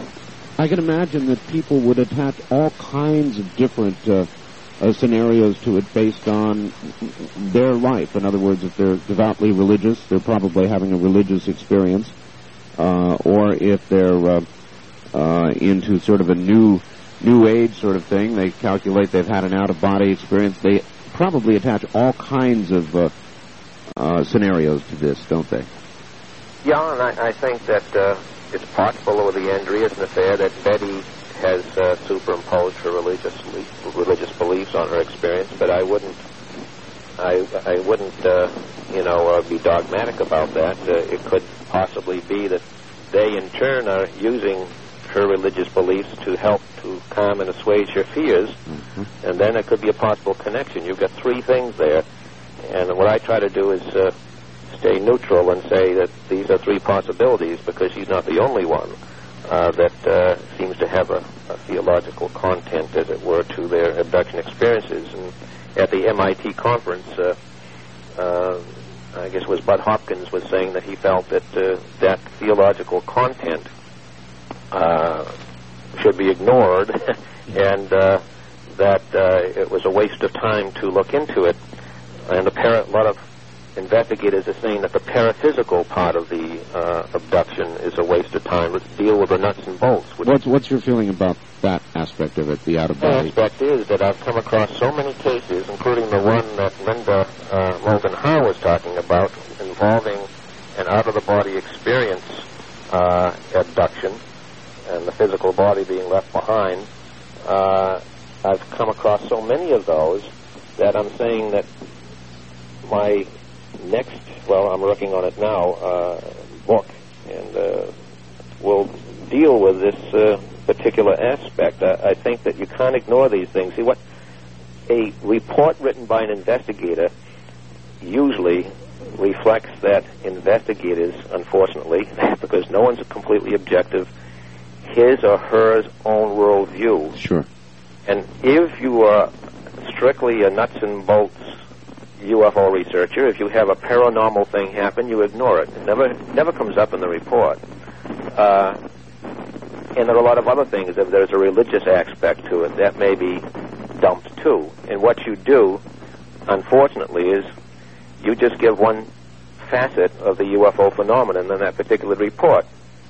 I can imagine that people would attach all kinds of different uh, uh, scenarios to it based on their life. In other words, if they're devoutly religious, they're probably having a religious experience. Uh, or if they're uh, uh, into sort of a new new age sort of thing, they calculate they've had an out-of-body experience. They probably attach all kinds of uh, uh, scenarios to this, don't they? Yeah, and I, I think that... Uh It's possible with the Andreessen affair that Betty has uh, superimposed her religious religious beliefs on her experience, but I wouldn't, I I wouldn't, uh, you know, uh, be dogmatic about that. Uh, it could possibly be that they, in turn, are using her religious beliefs to help to calm and assuage her fears, mm-hmm. and then it could be a possible connection. You've got three things there, and what I try to do is uh, stay neutral and say that these are three possibilities, because she's not the only one uh, that uh, seems to have a, a theological content, as it were, to their abduction experiences. And at the M I T conference, uh, uh, I guess it was Bud Hopkins was saying that he felt that uh, that theological content uh, should be ignored, and uh, that uh, it was a waste of time to look into it. And a, para- a lot of investigators are saying that the paraphysical part of the uh, abduction is a waste of time. Let's deal with the nuts and bolts. What's, what's your feeling about that aspect of it, the out-of-body? The aspect is that I've come across so many cases, including the one that Linda uh, Logan Howe was talking about, involving an out-of-the-body experience uh, abduction and the physical body being left behind. Uh, I've come across so many of those that I'm saying that my next, well, I'm working on it now, uh, book, and uh, will deal with this uh, particular aspect. I, I think that you can't ignore these things. See, what a report written by an investigator usually reflects that investigators, unfortunately, because no one's completely objective, his or her own worldview. Sure. And if you are strictly a nuts and bolts U F O researcher, if you have a paranormal thing happen, you ignore it. It never never comes up in the report. Uh, and there are a lot of other things. If there's a religious aspect to it, that may be dumped too. And what you do, unfortunately, is you just give one facet of the U F O phenomenon in that particular report.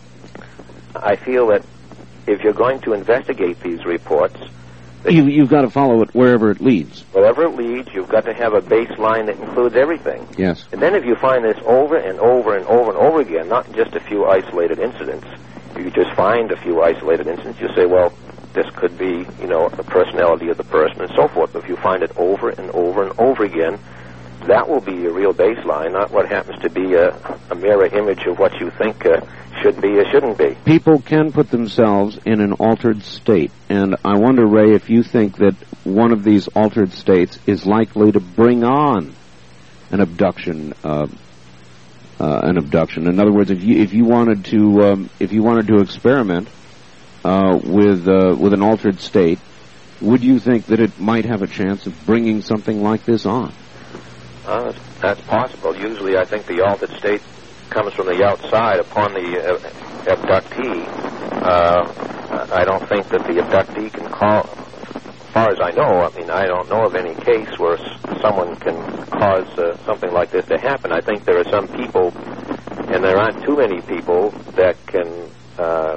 I feel that if you're going to investigate these reports, You, you've got to follow it wherever it leads. Wherever it leads, you've got to have a baseline that includes everything. Yes. And then if you find this over and over and over and over again, not just a few isolated incidents, you just find a few isolated incidents, you say, well, this could be, you know, the personality of the person and so forth. But if you find it over and over and over again, that will be your real baseline, not what happens to be a, a mirror image of what you think uh, should be or shouldn't be. People can put themselves in an altered state, and I wonder, Ray, if you think that one of these altered states is likely to bring on an abduction. Uh, uh, an abduction. In other words, if you if you wanted to um, if you wanted to experiment uh, with uh, with an altered state, would you think that it might have a chance of bringing something like this on? Uh, that's possible. Usually, I think the altered state comes from the outside upon the uh, abductee. Uh, I don't think that the abductee can call, as far as I know, I mean, I don't know of any case where s- someone can cause uh, something like this to happen. I think there are some people, and there aren't too many people, that can, uh,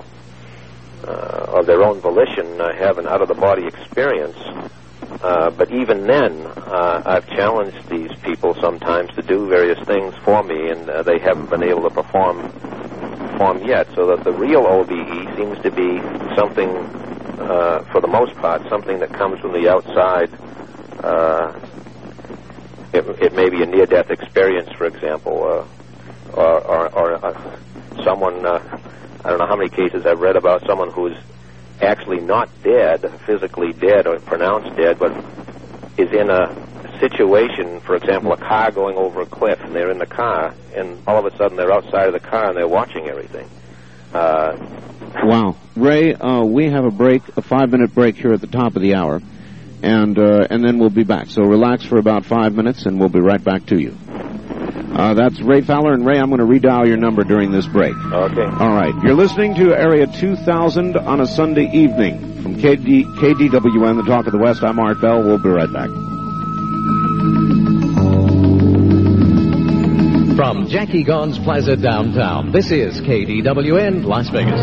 uh, of their own volition, uh, have an out-of-the-body experience. Uh, but even then, uh, I've challenged these people sometimes to do various things for me, and uh, they haven't been able to perform, perform yet. So that the real O B E seems to be something, uh, for the most part, something that comes from the outside. Uh, it, it may be a near-death experience, for example, uh, or, or, or uh, someone, uh, I don't know how many cases I've read about someone who's actually not dead, physically dead or pronounced dead, but is in a situation, for example, a car going over a cliff, and they're in the car, and all of a sudden they're outside of the car and they're watching everything. Uh, wow. Ray, uh, we have a break, a five-minute break here at the top of the hour, and uh, and then we'll be back. So relax for about five minutes, and we'll be right back to you. Uh, that's Ray Fowler, and Ray, I'm going to redial your number during this break. Okay. All right. You're listening to Area two thousand on a Sunday evening. From K D, K D W N, the Talk of the West, I'm Art Bell. We'll be right back. From Jackie Gons Plaza downtown, this is K D W N, Las Vegas.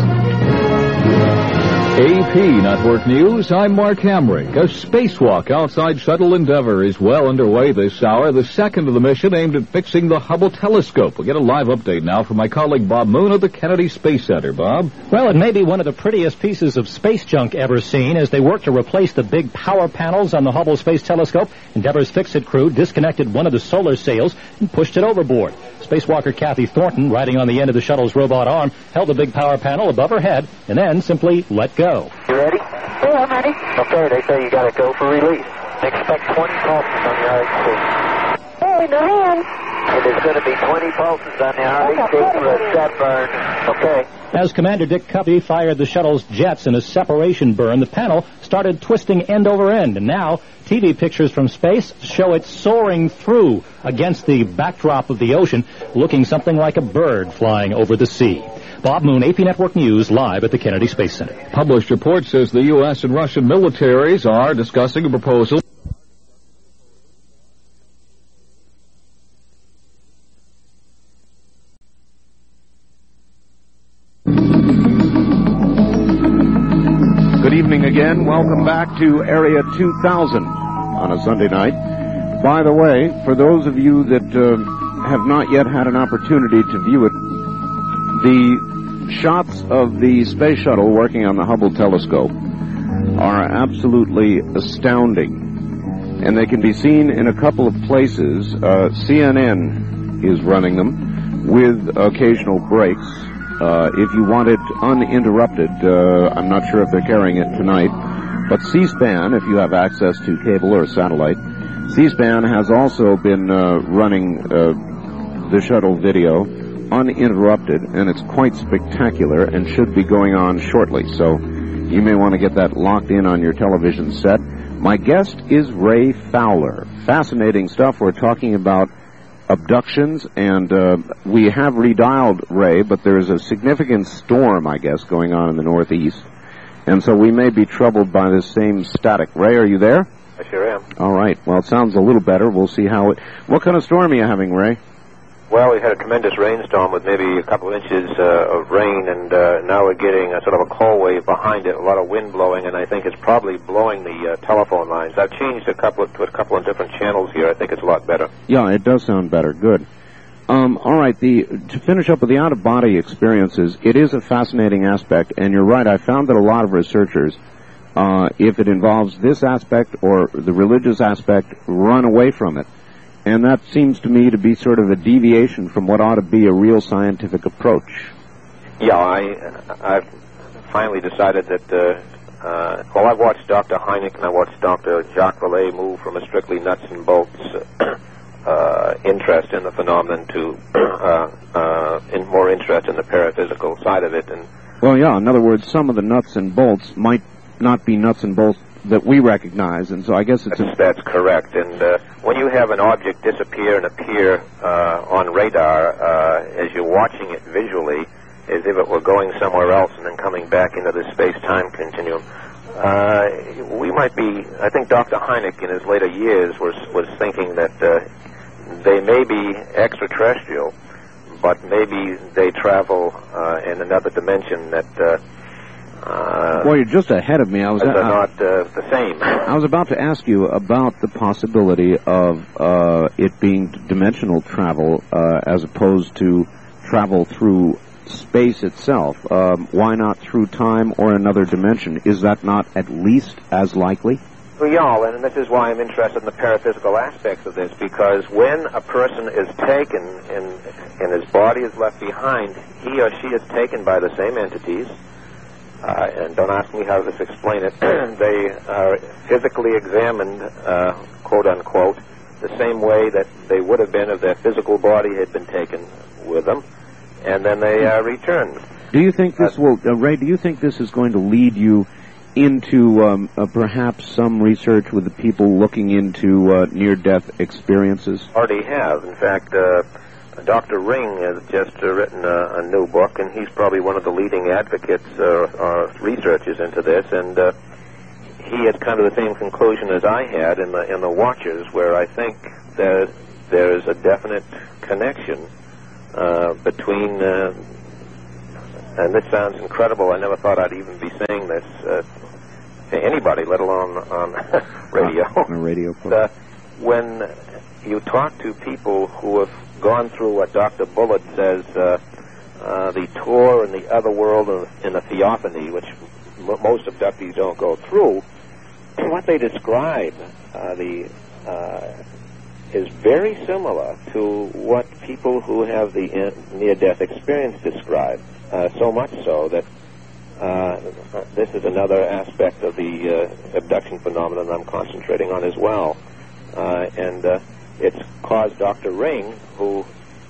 A P Network News, I'm Mark Hamrick. A spacewalk outside Shuttle Endeavour is well underway this hour, the second of the mission aimed at fixing the Hubble telescope. We'll get a live update now from my colleague Bob Moon of the Kennedy Space Center. Bob? Well, it may be one of the prettiest pieces of space junk ever seen as they work to replace the big power panels on the Hubble Space Telescope. Endeavour's Fix-It crew disconnected one of the solar sails and pushed it overboard. Spacewalker Kathy Thornton, riding on the end of the shuttle's robot arm, held the big power panel above her head and then simply let go. You ready? Yeah, I'm ready. Okay, they say you got to go for release. Expect twenty pulses on your right stick. Hey, no hands. It is going to be twenty pulses on the R E T for a set burn. Okay. As Commander Dick Covey fired the shuttle's jets in a separation burn, the panel started twisting end over end, and now T V pictures from space show it soaring through against the backdrop of the ocean, looking something like a bird flying over the sea. Bob Moon, A P Network News, live at the Kennedy Space Center. Published report says the U S and Russian militaries are discussing a proposal. Good evening again. Welcome back to Area two thousand on a Sunday night. By the way, for those of you that uh, have not yet had an opportunity to view it, the shots of the space shuttle working on the Hubble telescope are absolutely astounding. And they can be seen in a couple of places. Uh, C N N is running them with occasional breaks. Uh, if you want it uninterrupted, uh, I'm not sure if they're carrying it tonight, but C-SPAN, if you have access to cable or satellite, C-SPAN has also been uh, running uh, the shuttle video uninterrupted, and it's quite spectacular and should be going on shortly. So you may want to get that locked in on your television set. My guest is Ray Fowler. Fascinating stuff. We're talking about abductions, and uh, we have redialed Ray, but there's a significant storm, I guess, going on in the Northeast, and so we may be troubled by this same static. Ray, are you there? I sure am. All right. Well, it sounds a little better. We'll see how it... What kind of storm are you having, Ray? Well, we had a tremendous rainstorm with maybe a couple of inches uh, of rain, and uh, now we're getting a sort of a cold wave behind it, a lot of wind blowing, and I think it's probably blowing the uh, telephone lines. I've changed a couple of, to a couple of different channels here. I think it's a lot better. Yeah, it does sound better. Good. Um, all right, the to finish up with the out-of-body experiences, it is a fascinating aspect, and you're right, I found that a lot of researchers, uh, if it involves this aspect or the religious aspect, run away from it. And that seems to me to be sort of a deviation from what ought to be a real scientific approach. Yeah, I, I've finally decided that, uh, uh, well, I've watched Doctor Hynek and I watched Doctor Jacques Vallée move from a strictly nuts and bolts uh, interest in the phenomenon to uh, uh, in more interest in the paraphysical side of it. And well, yeah, in other words, some of the nuts and bolts might not be nuts and bolts that we recognize, and so I guess it's... That's, that's correct, and uh, when you have an object disappear and appear uh, on radar, uh, as you're watching it visually, as if it were going somewhere else and then coming back into the space-time continuum, uh, we might be... I think Doctor Hynek in his later years was, was thinking that uh, they may be extraterrestrial, but maybe they travel uh, in another dimension that... Uh, Uh, well, you're just ahead of me. I was they're uh, not uh, the same. I was about to ask you about the possibility of uh, it being dimensional travel uh, as opposed to travel through space itself. Um, why not through time or another dimension? Is that not at least as likely? Well, yeah, and this is why I'm interested in the paraphysical aspects of this, because when a person is taken and, and his body is left behind, he or she is taken by the same entities. Uh, and don't ask me how to explain it. They are physically examined, uh, quote unquote, the same way that they would have been if their physical body had been taken with them, and then they uh, returned. Do you think this uh, will, uh, Ray? Do you think this is going to lead you into um, uh, perhaps some research with the people looking into uh, near-death experiences? Already have. In fact, uh, Doctor Ring has just uh, written a, a new book, and he's probably one of the leading advocates or uh, researchers into this, and uh, he had kind of the same conclusion as I had in the in the Watchers, where I think that there is a definite connection uh, between, uh, and this sounds incredible, I never thought I'd even be saying this uh, to anybody, let alone on radio. On a radio uh, when you talk to people who have gone through what Doctor Bullitt says, uh, uh, the tour in the other world in the theophany, which m- most abductees don't go through, what they describe uh, the uh, is very similar to what people who have the in- near-death experience describe, uh, so much so that uh, this is another aspect of the uh, abduction phenomenon I'm concentrating on as well. Uh, and uh, it's caused Doctor Ring, who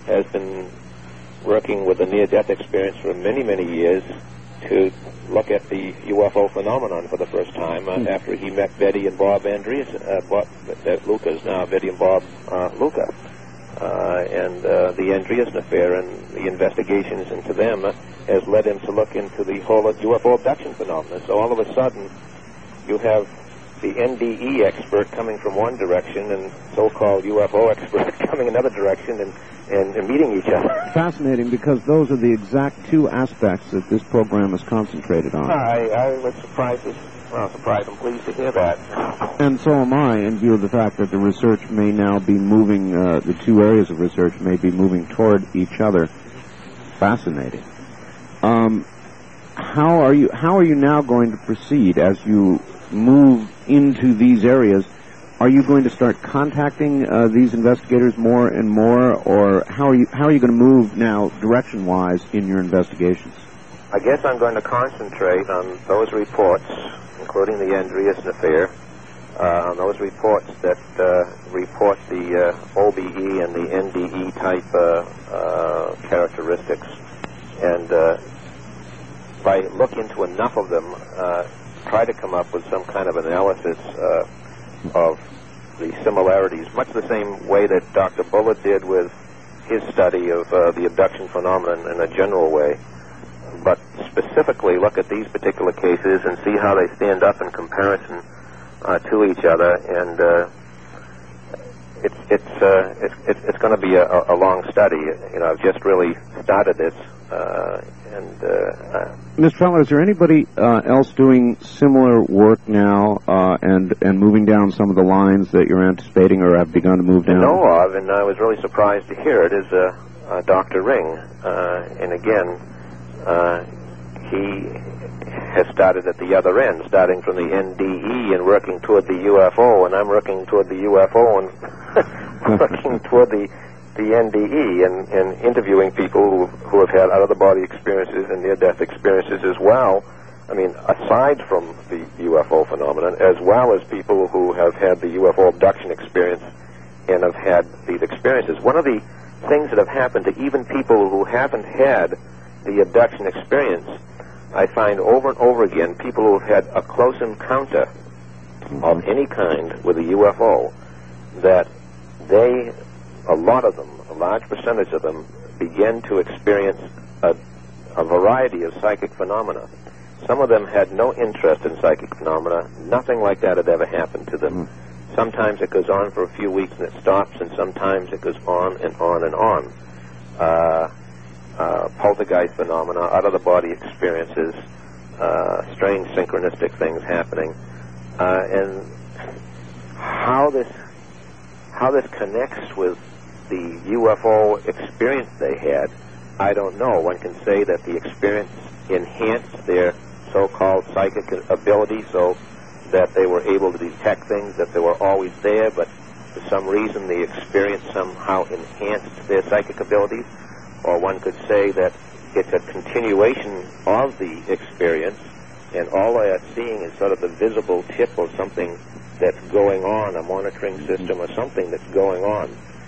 has been working with the near-death experience for many, many years to look at the U F O phenomenon for the first time uh, mm. after he met Betty and Bob Andreas, uh, Bob, uh, Lucas, now Betty and Bob uh, Luca. Uh, and uh, the Andreasen affair and the investigations into them uh, has led him to look into the whole U F O abduction phenomenon. So all of a sudden, you have the N D E expert coming from one direction and so-called U F O expert coming another direction and, and, and meeting each other. Fascinating, because those are the exact two aspects that this program is concentrated on. I, I was surprised, to, well, surprised and pleased to hear that. And so am I, in view of the fact that the research may now be moving, uh, the two areas of research may be moving toward each other. Fascinating. Um, how are you, how are you now going to proceed as you move into these areas? Are you going to start contacting uh, these investigators more and more, or how are you how are you going to move now direction-wise in your investigations? I guess I'm going to concentrate on those reports, including the Andreasen affair, uh, on those reports that uh, report the uh, O B E and the N D E type uh, uh, characteristics, and uh, if I look into enough of them, uh, try to come up with some kind of analysis uh, of the similarities, much the same way that Doctor Bullitt did with his study of uh, the abduction phenomenon in a general way, but specifically look at these particular cases and see how they stand up in comparison uh, to each other. And uh, it's it's uh, it's it's going to be a, a long study. You know, I've just really started this. Uh, and uh, uh, Mister Feller, is there anybody uh, else doing similar work now uh, and and moving down some of the lines that you're anticipating or have begun to move down? I know of, and I was really surprised to hear it, is uh, uh, Doctor Ring. Uh, and again, uh, he has started at the other end, starting from the N D E and working toward the U F O, and I'm working toward the U F O and working toward the the N D E and, and interviewing people who, who have had out-of-the-body experiences and near-death experiences as well. I mean, aside from the U F O phenomenon, as well as people who have had the U F O abduction experience and have had these experiences. One of the things that have happened to even people who haven't had the abduction experience, I find over and over again, people who have had a close encounter of any kind with a U F O, that they... a lot of them, a large percentage of them, begin to experience a, a variety of psychic phenomena. Some of them had no interest in psychic phenomena. Nothing like that had ever happened to them. Mm. Sometimes it goes on for a few weeks and it stops, and sometimes it goes on and on and on. Uh, uh, poltergeist phenomena, out-of-the-body experiences, uh, strange synchronistic things happening. Uh, and how this, how this connects with the U F O experience they had, I don't know. One can say that the experience enhanced their so-called psychic ability so that they were able to detect things that they were always there, but for some reason the experience somehow enhanced their psychic abilities. Or one could say that it's a continuation of the experience, and all they are seeing is sort of the visible tip of something that's going on, a monitoring system or something that's going on.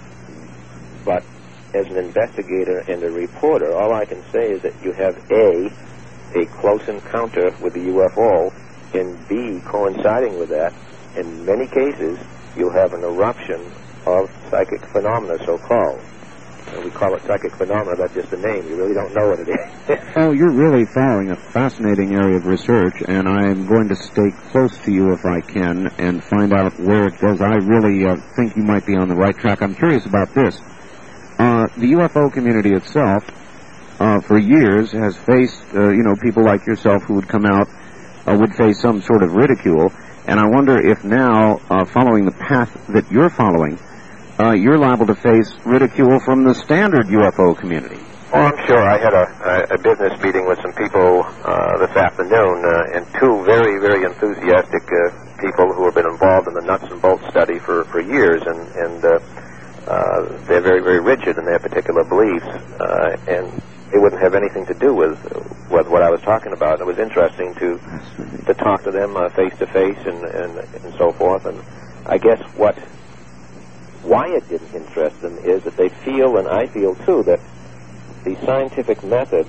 But as an investigator and a reporter, all I can say is that you have A, a close encounter with the U F O, and B, coinciding with that, in many cases, you have an eruption of psychic phenomena, so-called. And we call it psychic phenomena, that's just a name. You really don't know what it is. Oh, you're really following a fascinating area of research, and I'm going to stay close to you if I can and find out where it goes. I really uh, think you might be on the right track. I'm curious about this. Uh, the U F O community itself, uh, for years, has faced, uh, you know, people like yourself who would come out, uh, would face some sort of ridicule. And I wonder if now, uh, following the path that you're following, uh, you're liable to face ridicule from the standard U F O community. Oh, I'm sure. I had a, a business meeting with some people uh, this afternoon, uh, and two very, very enthusiastic uh, people who have been involved in the nuts and bolts study for, for years, and, and uh, Uh, they're very, very rigid in their particular beliefs, uh, and it wouldn't have anything to do with, with what I was talking about. It was interesting to to talk to them uh, face to face and, and and so forth. And I guess what why it didn't interest them is that they feel, and I feel too, that the scientific method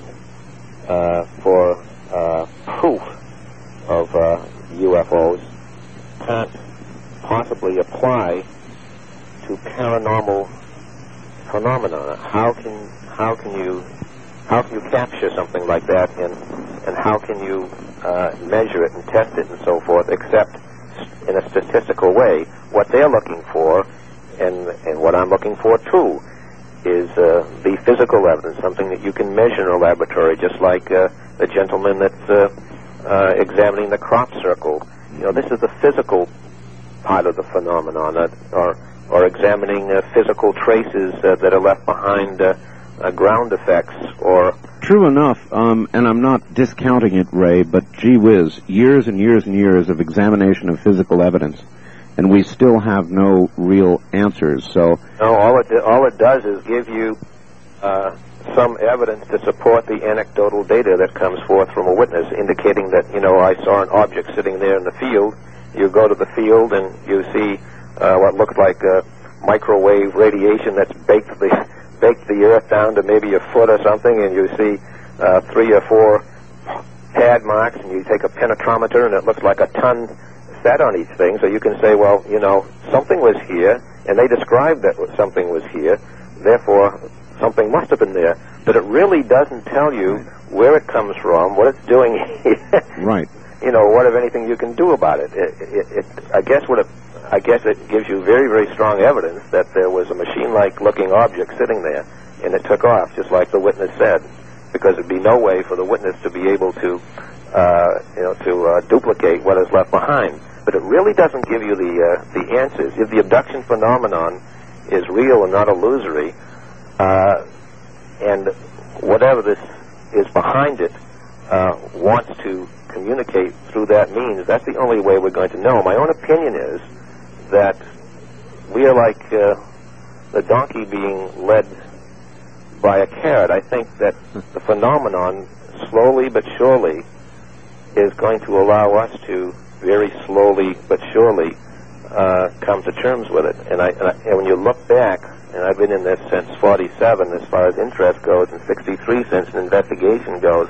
uh, for uh, proof of uh, U F Os can't possibly apply to paranormal phenomena. How can how can you how can you capture something like that, and and how can you uh, measure it and test it and so forth, except in a statistical way? What they're looking for, and and what I'm looking for too, is uh, the physical evidence, something that you can measure in a laboratory, just like uh, the gentleman that's uh, uh, examining the crop circle. You know, this is the physical part of the phenomenon, uh, or or examining uh, physical traces uh, that are left behind uh, uh, ground effects, or... True enough, um, and I'm not discounting it, Ray, but gee whiz, years and years and years of examination of physical evidence, and we still have no real answers, so... No, all it, all it does is give you uh, some evidence to support the anecdotal data that comes forth from a witness, indicating that, you know, I saw an object sitting there in the field. You go to the field and you see uh, what looked like uh, microwave radiation that's baked the baked the earth down to maybe a foot or something, and you see uh, three or four pad marks, and you take a penetrometer, and it looks like a ton set on each thing. So you can say, well, you know, something was here, and they described that something was here. Therefore, something must have been there. But it really doesn't tell you where it comes from, what it's doing here. Right. You know, what, if anything, you can do about it. It, it, it I guess what it, I guess it gives you very, very strong evidence that there was a machine-like looking object sitting there, and it took off, just like the witness said, because there'd be no way for the witness to be able to, uh, you know, to uh, duplicate what is left behind. But it really doesn't give you the uh, the answers. If the abduction phenomenon is real and not illusory, uh, and whatever this is behind it uh, wants to communicate through that means, that's the only way we're going to know. My own opinion is that we are like uh, the donkey being led by a carrot. I think that the phenomenon, slowly but surely, is going to allow us to very slowly but surely uh, come to terms with it. And, I, and, I, and when you look back, and I've been in this since forty-seven as far as interest goes, and sixty-three since an investigation goes,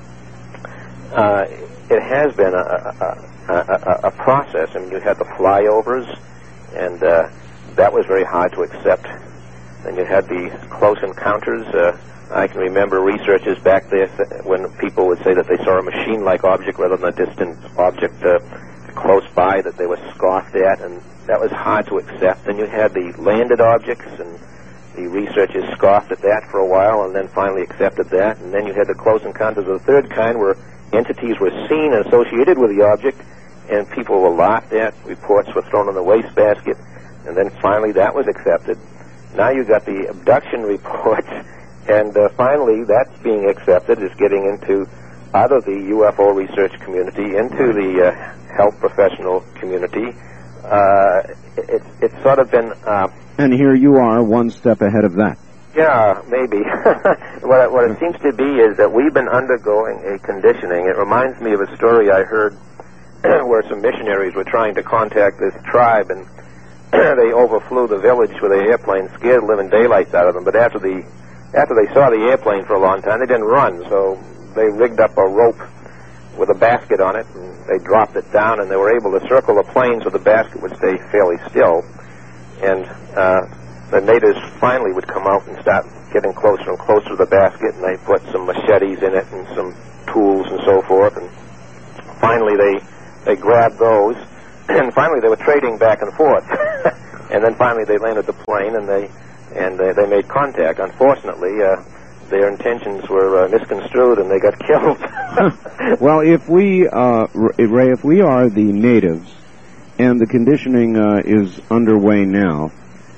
uh, it has been a, a, a, a process. I mean, you had the flyovers, and uh, that was very hard to accept. Then you had the close encounters. Uh, I can remember researchers back there when people would say that they saw a machine-like object rather than a distant object uh, close by, that they were scoffed at, and that was hard to accept. Then you had the landed objects, and the researchers scoffed at that for a while, and then finally accepted that. And then you had the close encounters of the third kind, where entities were seen and associated with the object, and people were laughed at. Reports were thrown in the wastebasket, and then finally that was accepted. Now you got the abduction reports, and uh, finally that's being accepted, is getting into out of the U F O research community into the uh, health professional community. Uh, it, it's sort of been... Uh, and here you are, one step ahead of that. Yeah, maybe. what, it, what it seems to be is that we've been undergoing a conditioning. It reminds me of a story I heard where some missionaries were trying to contact this tribe, and they overflew the village with an airplane, scared the living daylights out of them. But after the after they saw the airplane for a long time, they didn't run, so they rigged up a rope with a basket on it, and they dropped it down, and they were able to circle the plane so the basket would stay fairly still. And uh, the natives finally would come out and start getting closer and closer to the basket, and they put some machetes in it and some tools and so forth, and finally they they grabbed those, and finally they were trading back and forth. And then finally they landed the plane, and they and they, they made contact. Unfortunately, uh, their intentions were uh, misconstrued, and they got killed. Well, if we, uh, Ray, if we are the natives, and the conditioning uh, is underway now,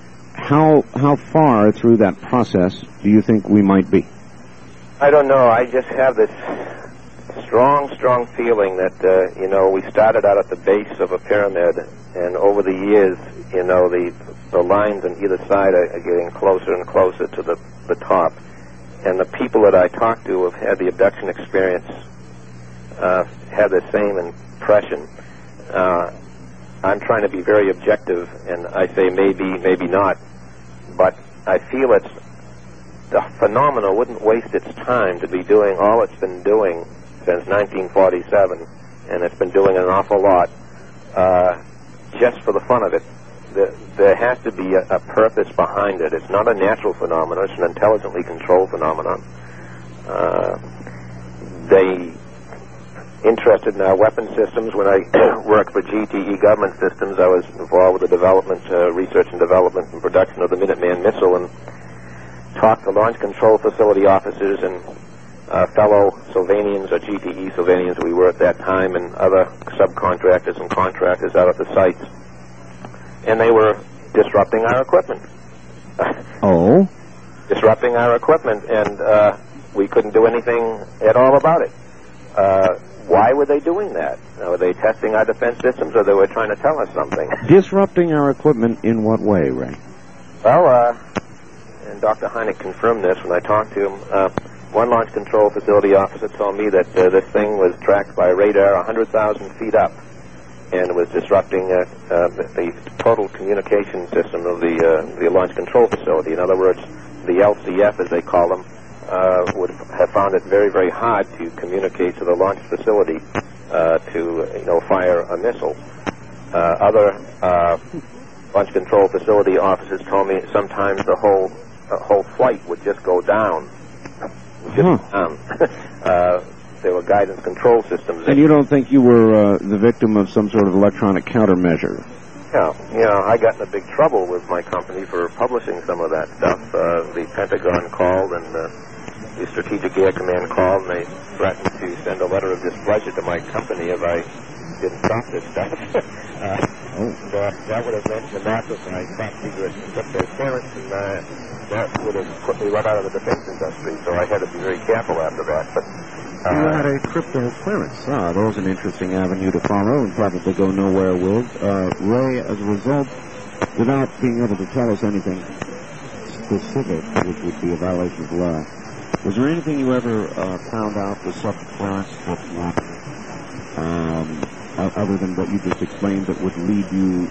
how how far through that process do you think we might be? I don't know. I just have this strong, strong feeling that, uh, you know, we started out at the base of a pyramid, and over the years, you know, the the lines on either side are, are getting closer and closer to the, the top. And the people that I talk to have had the abduction experience uh, have the same impression. Uh, I'm trying to be very objective, and I say maybe, maybe not, but I feel it's the phenomena wouldn't waste its time to be doing all it's been doing since nineteen forty-seven, and it's been doing an awful lot, uh, just for the fun of it. The, there has to be a, a purpose behind it. It's not a natural phenomenon. It's an intelligently controlled phenomenon. Uh, they interested in our weapon systems. When I worked for G T E Government Systems, I was involved with the development, uh, research and development and production of the Minuteman missile, and talked to launch control facility officers and uh, fellow Sylvanians, or G T E Sylvanians we were at that time, and other subcontractors and contractors out at the sites. And they were disrupting our equipment. Oh? Disrupting our equipment, and uh, we couldn't do anything at all about it. Uh, why were they doing that? Were they testing our defense systems, or they were trying to tell us something? Disrupting our equipment in what way, Ray? Well, uh, and Doctor Hynek confirmed this when I talked to him. Uh, one launch control facility officer told me that uh, this thing was tracked by radar one hundred thousand feet up, and was disrupting uh, uh, the, the total communication system of the uh, the launch control facility. In other words, the L C F, as they call them, uh, would have found it very, very hard to communicate to the launch facility uh, to, you know, fire a missile. Uh, other uh, launch control facility officers told me sometimes the whole uh, whole flight would just go down. Just huh. down. uh, There were guidance control systems. And you don't think you were uh, the victim of some sort of electronic countermeasure? Yeah, you know, I got in a big trouble with my company for publishing some of that stuff. Uh, the Pentagon called, and uh, the Strategic Air Command called, and they threatened to send a letter of displeasure to my company if I didn't stop this stuff. uh, oh. And, uh, that would have meant the Nazi top secret crypto clearance, and uh, that would have put me right out of the defense industry. So I had to be very careful after that. But Uh, you had a crypto clearance. Ah, that was an interesting avenue to follow and probably go nowhere with. Uh, Ray, as a result, without being able to tell us anything specific, which would be a violation of law, was there anything you ever uh, found out with such clearance that would, um, other than what you just explained, that would lead you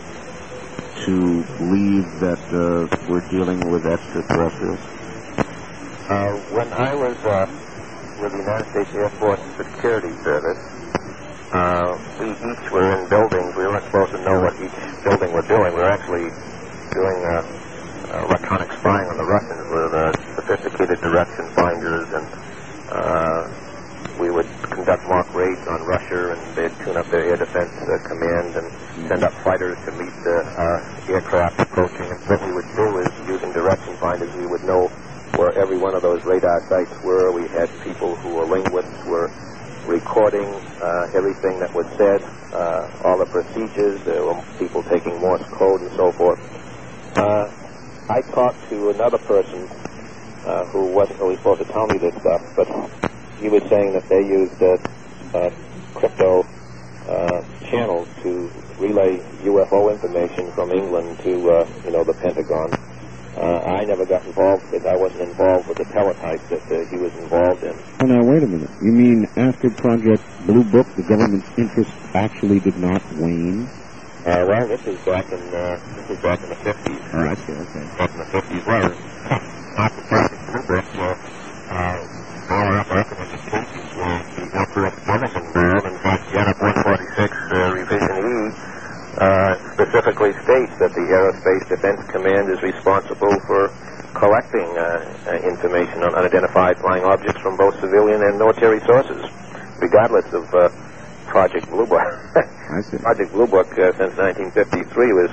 to believe that uh, we're dealing with extraterrestrials? Uh, when I was uh, with the United States Air Force Security Service, uh, we each were in buildings. We weren't supposed to know what each building were doing. We were actually doing uh, uh, electronic spying on the Russians with uh, sophisticated direction finders, and uh, we would conduct mock raids on Russia, and they'd tune up their air defense uh, command and send up fighters to meet uh, our aircraft approaching. And what we would do is, using direction finders, we would know where every one of those radar sites were. We had people who were linguists, were recording uh, everything that was said, uh, all the procedures. There were people taking Morse code and so forth. Uh, I talked to another person uh, who wasn't really supposed to tell me this stuff, but he was saying that they used uh, uh, crypto uh, channels to relay U F O information from England to, uh, you know, the Pentagon. Uh, I never got involved because I wasn't involved with the teletype that uh, he was involved in. Oh, now, wait a minute. You mean after Project Blue Book, the government's interest actually did not wane? Uh, well, this is back in, uh, this is back in the fifties. Oh, I see, okay. Back in the fifties. Well, after Project Blue Book, uh, uh, all our recommendations were to work with government involved. In fact, Janet one forty-six, uh, Revision E, Uh, specifically states that the Aerospace Defense Command is responsible for collecting uh, uh, information on unidentified flying objects from both civilian and military sources, regardless of uh, Project Blue Book. I see. Project Blue Book, uh, since nineteen fifty-three, was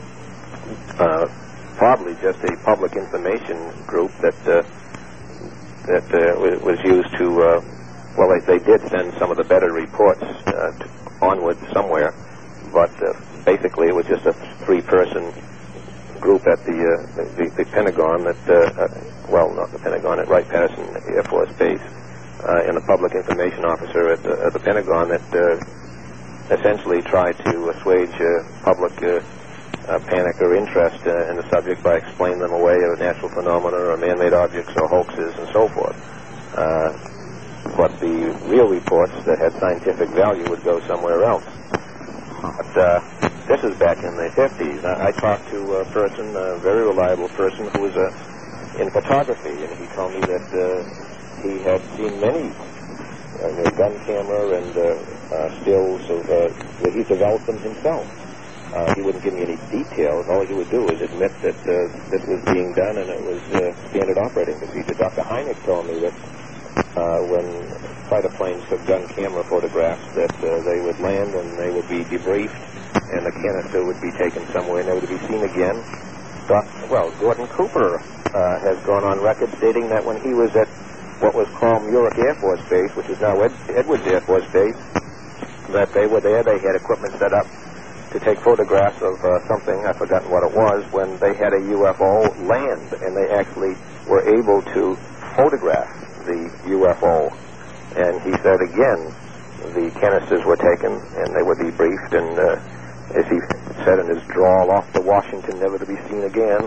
uh, probably just a public information group that uh, that uh, was used to, uh, well, they, they did send some of the better reports uh, to, onward somewhere, but uh, basically it was just a three-person group at the, uh, the, the Pentagon that, uh, uh, well, not the Pentagon, at Wright-Patterson Air Force Base, uh, and a public information officer at the, at the Pentagon that uh, essentially tried to assuage uh, public uh, uh, panic or interest uh, in the subject by explaining them away as natural phenomena or man-made objects or hoaxes and so forth. Uh, but the real reports that had scientific value would go somewhere else. But uh, this is back in the fifties. I, I talked to a person, a very reliable person, who was uh, in photography, and he told me that uh, he had seen many uh, you know, gun camera and uh, uh, stills of uh, that he developed them himself. Uh, he wouldn't give me any details. All he would do is admit that uh, this was being done and it was uh, standard operating procedure. Doctor Hynek told me that uh, when fighter planes took gun camera photographs, that uh, they would land and they would be debriefed, and the canister would be taken somewhere and never to be seen again. Doc, well, Gordon Cooper uh, has gone on record stating that when he was at what was called Muroc Air Force Base, which is now Ed- Edwards Air Force Base, that they were there, they had equipment set up to take photographs of uh, something, I've forgotten what it was, when they had a U F O land, and they actually were able to photograph the U F O. And he said, again, the canisters were taken, and they were debriefed, and uh, as he said in his drawl, off to Washington, never to be seen again.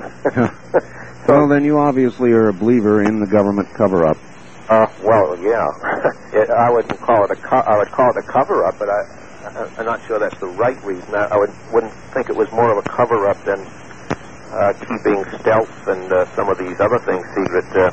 So, well, then you obviously are a believer in the government cover-up. Uh, well, yeah. it, I wouldn't call it a co- I would call it a cover-up, but I... I'm not sure that's the right reason. I, I would, wouldn't think it was more of a cover-up than uh, keeping stealth and uh, some of these other things secret. Uh,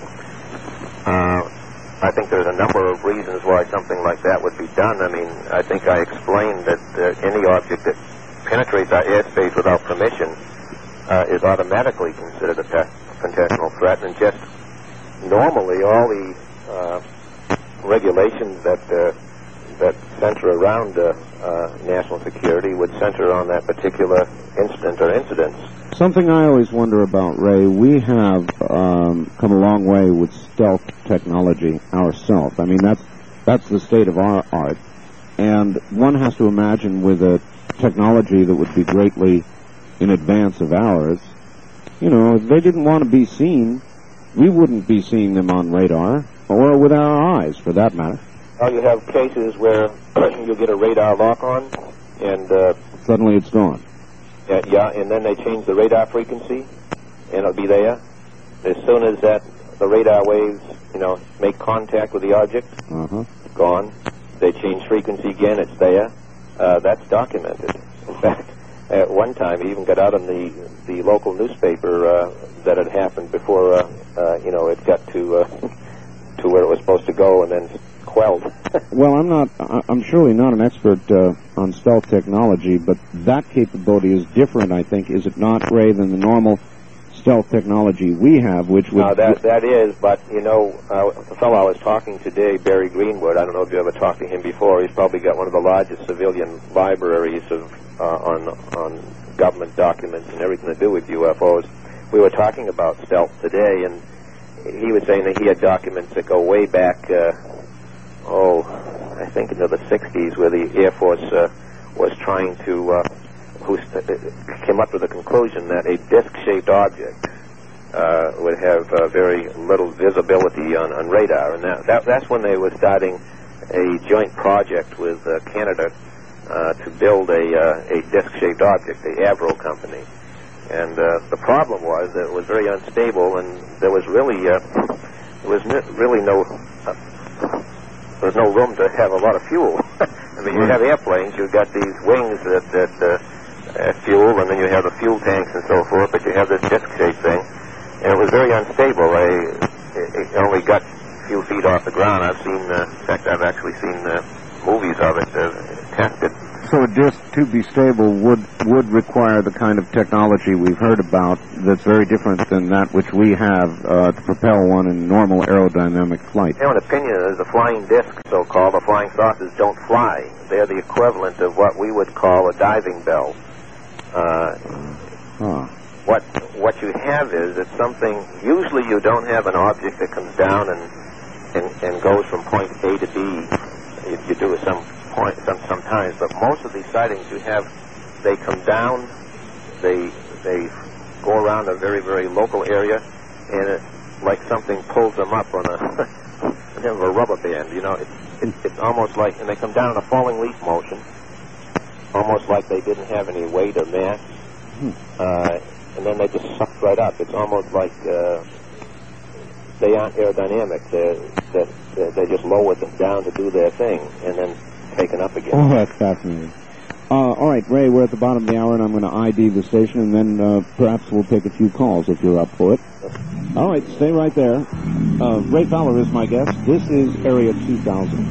uh, I think there's a number of reasons why something like that would be done. I mean, I think I explained that uh, any object that penetrates our airspace without permission uh, is automatically considered a pe- potential threat, and just normally all the uh, regulations that uh, that center around uh, uh, national security would center on that particular incident or incidents. Something I always wonder about, Ray, we have um, come a long way with stealth technology ourselves. I mean, that's that's the state of our art. And one has to imagine with a technology that would be greatly in advance of ours, you know, if they didn't want to be seen, we wouldn't be seeing them on radar, or with our eyes, for that matter. Well, you have cases where you get a radar lock on, and uh, suddenly it's gone. Yeah, yeah, and then they change the radar frequency, and it'll be there. As soon as that the radar waves, you know, make contact with the object, uh-huh. it's gone. They change frequency again, it's there. Uh, that's documented. In fact, at one time, it even got out in the the local newspaper uh, that it happened before, uh, uh, you know, it got to uh, to where it was supposed to go, and then quelled. Well, I'm not, I'm surely not an expert uh, on stealth technology, but that capability is different, I think, is it not, Ray, than the normal stealth technology we have, which would... No, that, that is, but, you know, uh, the fellow I was talking today, Barry Greenwood, I don't know if you ever talked to him before, he's probably got one of the largest civilian libraries of uh, on on government documents and everything to do with U F Os. We were talking about stealth today, and he was saying that he had documents that go way back... Uh, oh, I think into the sixties, where the Air Force uh, was trying to, uh, who st- came up with the conclusion that a disc-shaped object uh, would have uh, very little visibility on, on radar, and that, that, that's when they were starting a joint project with uh, Canada uh, to build a, uh, a disc-shaped object, the Avro company. And uh, the problem was that it was very unstable, and there was really, uh, there was n- really no... Uh, There's no room to have a lot of fuel. I mean, you have airplanes, you've got these wings that, that uh, have fuel, and then you have the fuel tanks and so forth, but you have this disc-shaped thing, and it was very unstable. I, it only got a few feet off the ground. I've seen, uh, in fact, I've actually seen uh, movies of it uh, tested. So a disc, to be stable, would would require the kind of technology we've heard about that's very different than that which we have uh, to propel one in normal aerodynamic flight. You know, an opinion is the flying disc, so-called. The flying saucers don't fly. They're the equivalent of what we would call a diving bell. Uh, huh. What what you have is it's something, usually you don't have an object that comes down and, and, and goes from point A to B. You, you do at some point, some, sometimes, but most of these sightings you have, they come down, they they go around a very, very local area, and it's like something pulls them up on a, kind of a rubber band, you know. It, it, it's almost like, and they come down in a falling leaf motion, almost like they didn't have any weight or mass, hmm. uh, and then they just suck right up. It's almost like uh, they aren't aerodynamic. They're, they're, they're just lowered down to do their thing, and then taken up again. Oh, that's fascinating. Uh, all right, Ray, we're at the bottom of the hour, and I'm going to I D the station, and then uh, perhaps we'll take a few calls if you're up for it. All right, stay right there. Uh, Ray Fowler is my guest. This is Area two thousand.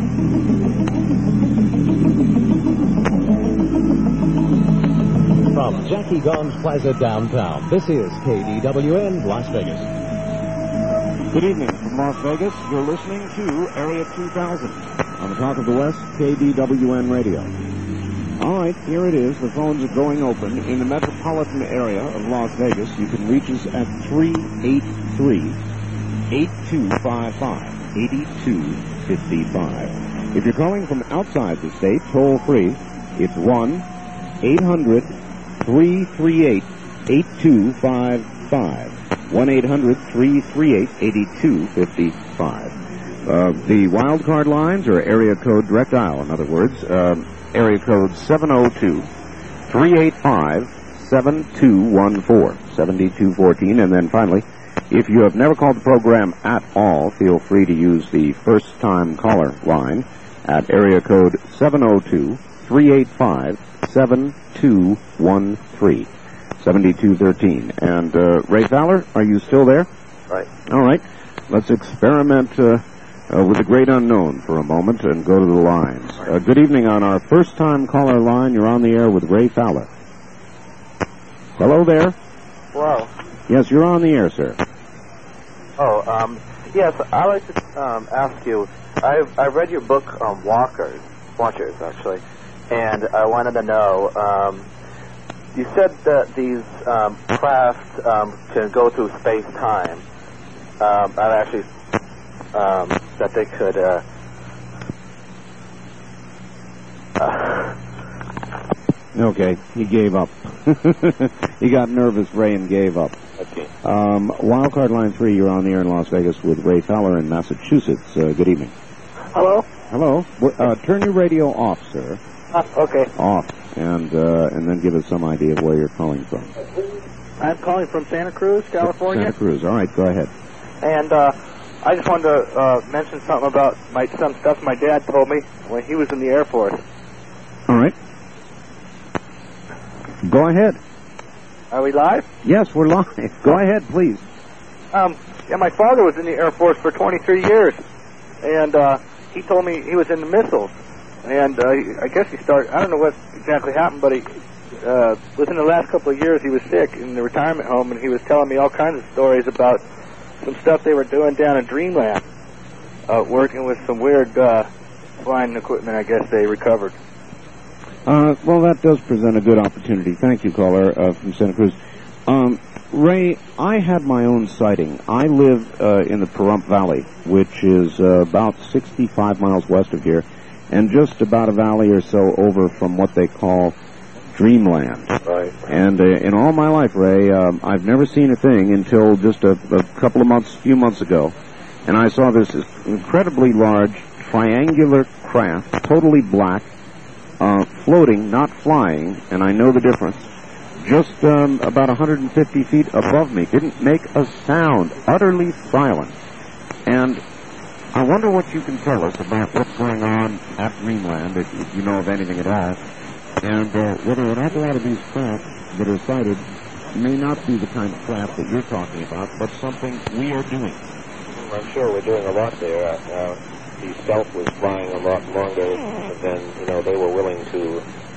From Jackie Gons Plaza downtown, this is K D W N Las Vegas. Good evening from Las Vegas. You're listening to Area two thousand on the Talk of the West, K D W N Radio. All right, here it is. The phones are going open. In the metropolitan area of Las Vegas, you can reach us at three eight three, eight two five five, eight two five five. If you're calling from outside the state, toll free, it's one eight hundred three three eight eight two five five. one eight hundred three three eight eight two five five. Uh, the wild card lines are area code direct dial, in other words, uh, area code seven oh two, three eight five, seven two one four, seven two one four. And then finally, if you have never called the program at all, feel free to use the first-time caller line at area code seven oh two, three eight five, seven two one three, seven two one three. And uh, Ray Fowler, are you still there? Right. All right. Let's experiment uh, uh, with the great unknown for a moment and go to the lines. Uh, good evening on our first-time caller line. You're on the air with Ray Fowler. Hello there. Hello. Yes, you're on the air, sir. Oh, um, yes, I'd like to um, ask you, I've, I've read your book, um, Walkers, Watchers, actually, and I wanted to know, um, you said that these um, craft um, can go through space-time. Um, I actually, um, that they could, uh, uh, Okay, he gave up. He got nervous, Ray, and gave up. Okay. Um, Wildcard Line three, you're on the air in Las Vegas with Ray Fowler in Massachusetts. Uh, good evening. Hello? Hello. Uh, turn your radio off, sir. Uh, okay. Off. And uh, and then give us some idea of where you're calling from. I'm calling from Santa Cruz, California. Santa Cruz. All right, go ahead. And uh, I just wanted to uh, mention something about my some stuff my dad told me when he was in the Air Force. All right. Go ahead. Are we live? Yes, we're live. Go ahead, please. Um, yeah, my father was in the Air Force for twenty-three years, and uh, he told me he was in the missiles. And uh, I guess he started, I don't know what exactly happened, but he, uh, within the last couple of years, he was sick in the retirement home, and he was telling me all kinds of stories about some stuff they were doing down in Dreamland, uh, working with some weird uh, flying equipment, I guess they recovered. Uh, well, that does present a good opportunity. Thank you, caller uh, from Santa Cruz. Um, Ray, I had my own sighting. I live uh, in the Pahrump Valley, which is uh, about sixty-five miles west of here, and just about a valley or so over from what they call Dreamland. Right. And uh, in all my life, Ray, um, I've never seen a thing until just a, a couple of months, few months ago, and I saw this incredibly large triangular craft, totally black, uh, floating, not flying, and I know the difference, just um, about one hundred fifty feet above me. Didn't make a sound, utterly silent. And I wonder what you can tell us about what's going on at Dreamland, if, if you know of anything at all, and uh, whether an awful lot of these craft that are sighted may not be the kind of craft that you're talking about, but something we are doing. I'm sure we're doing a lot there. Uh, the Stealth was flying a lot longer than, you know, they were willing to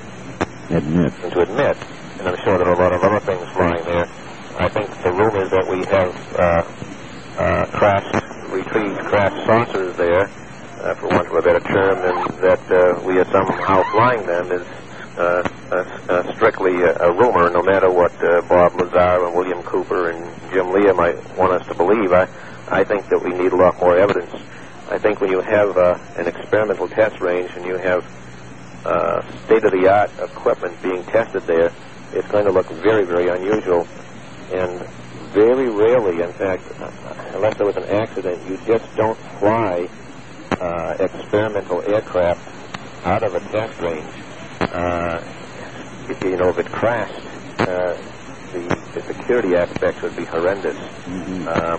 admit. To admit. And I'm sure there are a lot of other things flying there. I think the rumors that we have uh, uh, crashed, retrieved crashed saucers there, uh, for want of a better term, and that uh, we are somehow flying them is uh, uh, uh, strictly a, a rumor, no matter what uh, Bob Lazar and William Cooper and Jim Lear might want us to believe. I, I think that we need a lot more evidence. I think when you have uh, an experimental test range and you have uh, state-of-the-art equipment being tested there, it's going to look very, very unusual. And very rarely, in fact, unless there was an accident, you just don't fly uh, experimental aircraft out of a test range. Uh, if, you know, if it crashed, uh, the, the security aspects would be horrendous. Mm-hmm. Uh,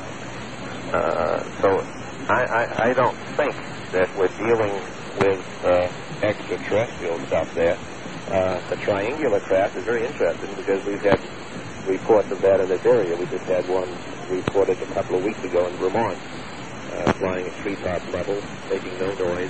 uh, so I, I, I don't think that we're dealing with uh, extraterrestrial stuff there. Uh, the triangular craft is very interesting because we've had reports of that in this area. We just had one reported a couple of weeks ago in Vermont, uh, flying at treetop level, making no noise.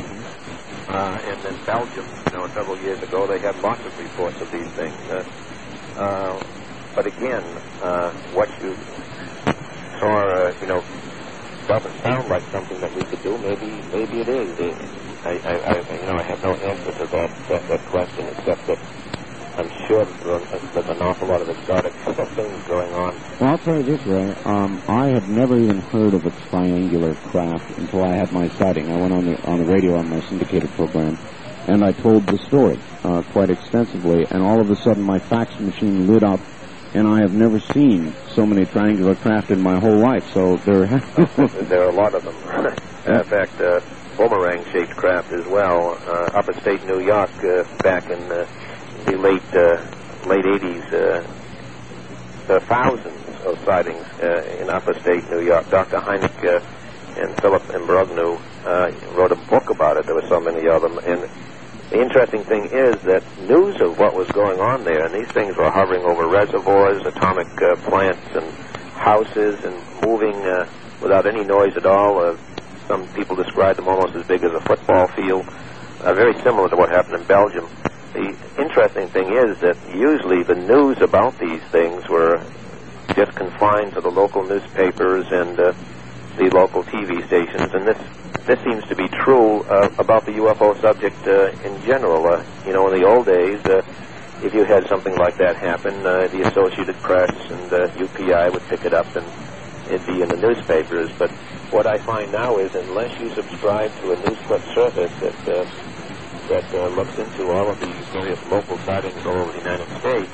Uh, and in Belgium, you know, several years ago, they had lots of reports of these things. Uh, uh, but again, uh, what you saw, uh, you know, doesn't sound like something that we could do. Maybe, maybe it is. It, I, I, I, you know, I have no answer to that, that, that question, except that I'm sure that there's an awful lot of exotic things going on. Well, I'll tell you this, Ray. Um, I had never even heard of a triangular craft until I had my sighting. I went on the on the radio on my syndicated program, and I told the story uh, quite extensively. And all of a sudden, my fax machine lit up, and I have never seen so many triangular craft in my whole life. So there, there are a lot of them. In fact, uh, boomerang-shaped craft as well. Uh, upstate New York, uh, back in uh, the late uh, late eighties, uh, uh, thousands of sightings uh, in upstate New York. Doctor Heineck uh, and Philip Imbrogno uh, wrote a book about it. There were so many of them. And the interesting thing is that news of what was going on there, and these things were hovering over reservoirs, atomic uh, plants, and houses, and moving uh, without any noise at all. Uh, some people describe them almost as big as a football field, uh, very similar to what happened in Belgium. The interesting thing is that usually the news about these things were just confined to the local newspapers and uh, the local T V stations, and this this seems to be true uh, about the U F O subject uh, in general. Uh, you know, in the old days, uh, if you had something like that happen, uh, the Associated Press and uh, U P I would pick it up and it'd be in the newspapers. But what I find now is unless you subscribe to a news clip service that uh, that uh, looks into all of these various local sightings all over the United States,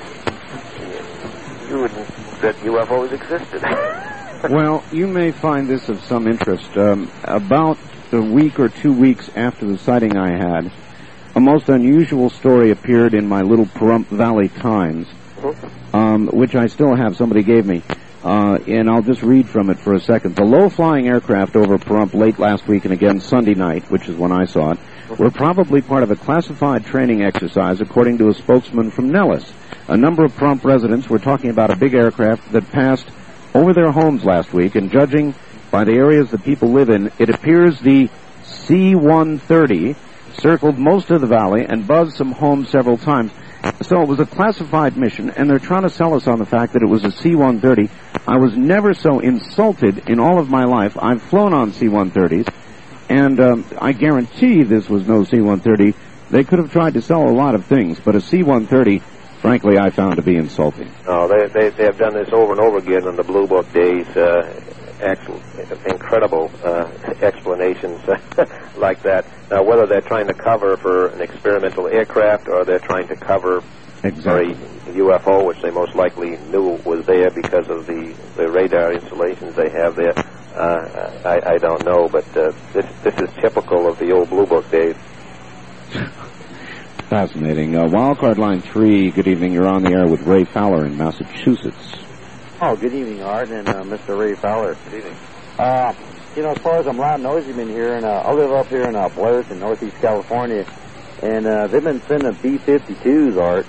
you wouldn't that U F Os existed. Well, you may find this of some interest. Um, about a week or two weeks after the sighting I had, a most unusual story appeared in my little Pahrump Valley Times, um, which I still have. Somebody gave me. Uh, and I'll just read from it for a second. The low-flying aircraft over Pahrump late last week and again Sunday night, which is when I saw it, were probably part of a classified training exercise, according to a spokesman from Nellis. A number of Pahrump residents were talking about a big aircraft that passed over their homes last week, and judging by the areas that people live in, it appears the C one thirty circled most of the valley and buzzed some homes several times. So it was a classified mission, and they're trying to sell us on the fact that it was a C one thirty. I was never so insulted in all of my life. I've flown on C one thirties, and um, I guarantee this was no C one thirty. They could have tried to sell a lot of things, but a C one thirty, frankly, I found to be insulting. Oh, they, they, they have done this over and over again in the Blue Book days. Uh, actual, incredible uh, explanations like that. Now, whether they're trying to cover for an experimental aircraft or they're trying to cover exactly. for a U F O, which they most likely knew was there because of the, the radar installations they have there, uh, I, I don't know. But uh, this this is typical of the old Blue Book days. Fascinating. Uh, Wildcard Line three, good evening. You're on the air with Ray Fowler in Massachusetts. Oh, good evening, Art, and uh, Mister Ray Fowler. Good evening. Uh, you know, as far as I'm loud and noisy been here, and uh, I live up here in uh, Blairton, in Northeast California, and uh, they've been sending B fifty-twos, Art,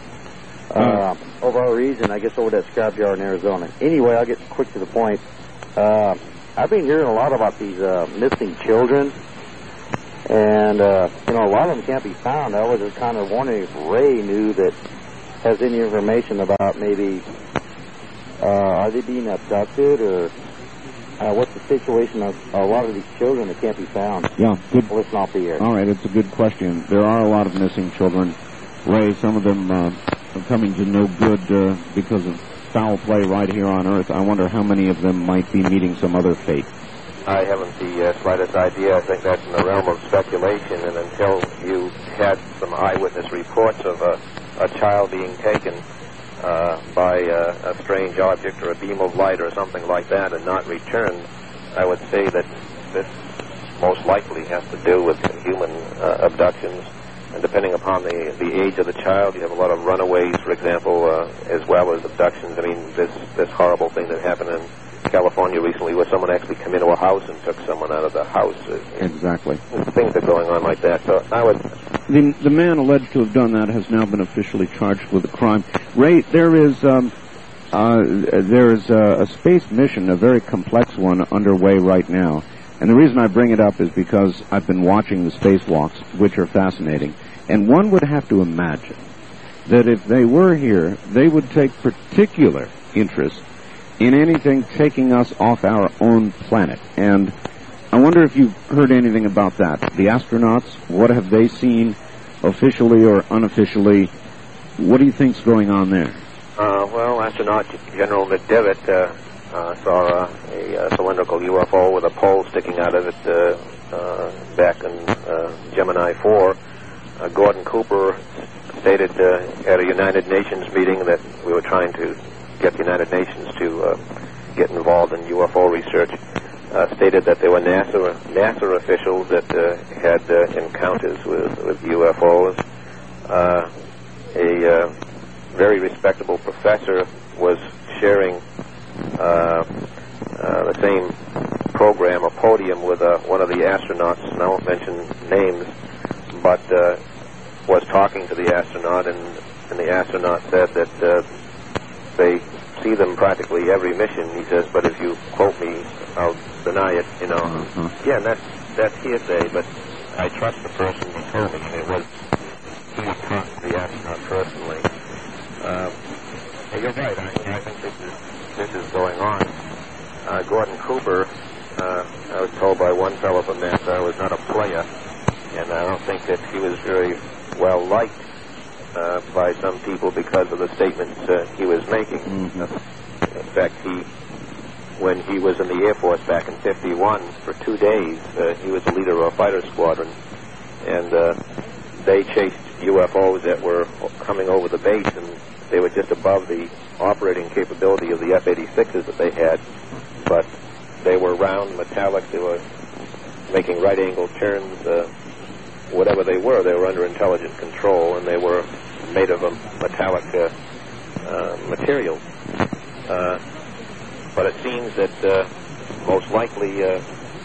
uh, hmm. over our region, I guess over that scrapyard in Arizona. Anyway, I'll get quick to the point. Uh, I've been hearing a lot about these uh, missing children. And, uh, you know, a lot of them can't be found. I was just kind of wondering if Ray knew that, has any information about maybe, uh, are they being abducted, or uh, what's the situation of a lot of these children that can't be found? Yeah, good. Well, listen off the air. All right, it's a good question. There are a lot of missing children. Ray, some of them uh, are coming to no good uh, because of foul play right here on Earth. I wonder how many of them might be meeting some other fate. I haven't the uh, slightest idea. I think that's in the realm of speculation, and until you had some eyewitness reports of a, a child being taken uh, by uh, a strange object or a beam of light or something like that and not returned, I would say that this most likely has to do with human uh, abductions. And depending upon the, the age of the child, you have a lot of runaways, for example, uh, as well as abductions. I mean, this, this horrible thing that happened in California recently, where someone actually came into a house and took someone out of the house. Exactly. Things are going on like that. So I would the the man alleged to have done that has now been officially charged with a crime. Ray, there is um, uh, there is a, a space mission, a very complex one, underway right now. And the reason I bring it up is because I've been watching the spacewalks, which are fascinating. And one would have to imagine that if they were here, they would take particular interest in anything taking us off our own planet. And I wonder if you've heard anything about that. The astronauts, what have they seen officially or unofficially? What do you think's going on there? Uh, well, astronaut General McDevitt uh, uh, saw uh, a, a cylindrical U F O with a pole sticking out of it uh, uh, back in uh, Gemini four. Uh, Gordon Cooper stated uh, at a United Nations meeting that we were trying to get the United Nations to uh, get involved in U F O research. Uh, stated that there were NASA NASA officials that uh, had uh, encounters with, with U F Os. Uh, a uh, very respectable professor was sharing uh, uh, the same program, a podium, with uh, one of the astronauts, and I won't mention names, but uh, was talking to the astronaut, and, and the astronaut said that uh, they see them practically every mission. He says, but if you quote me, I'll deny it, you know. Mm-hmm. Yeah, and that's, that's hearsay, but I trust the person who told me. It was, he was talking to the astronaut personally. Uh, hey, you're right, I, I think this is, this is going on. Uh, Gordon Cooper, uh, I was told by one fellow from NASA, was not a player, and I don't think that he was very well liked uh, by some people because of the statements uh, he was making. Mm-hmm. Uh, in fact, he, when he was in the Air Force back in fifty-one, for two days, uh, he was the leader of a fighter squadron, and uh, they chased U F Os that were coming over the base, and they were just above the operating capability of the F eighty-sixes that they had, but they were round, metallic, they were making right-angle turns, uh, whatever they were, they were under intelligent control, and they were made of a metallic uh, uh, material. Uh, but it seems that uh, most likely uh,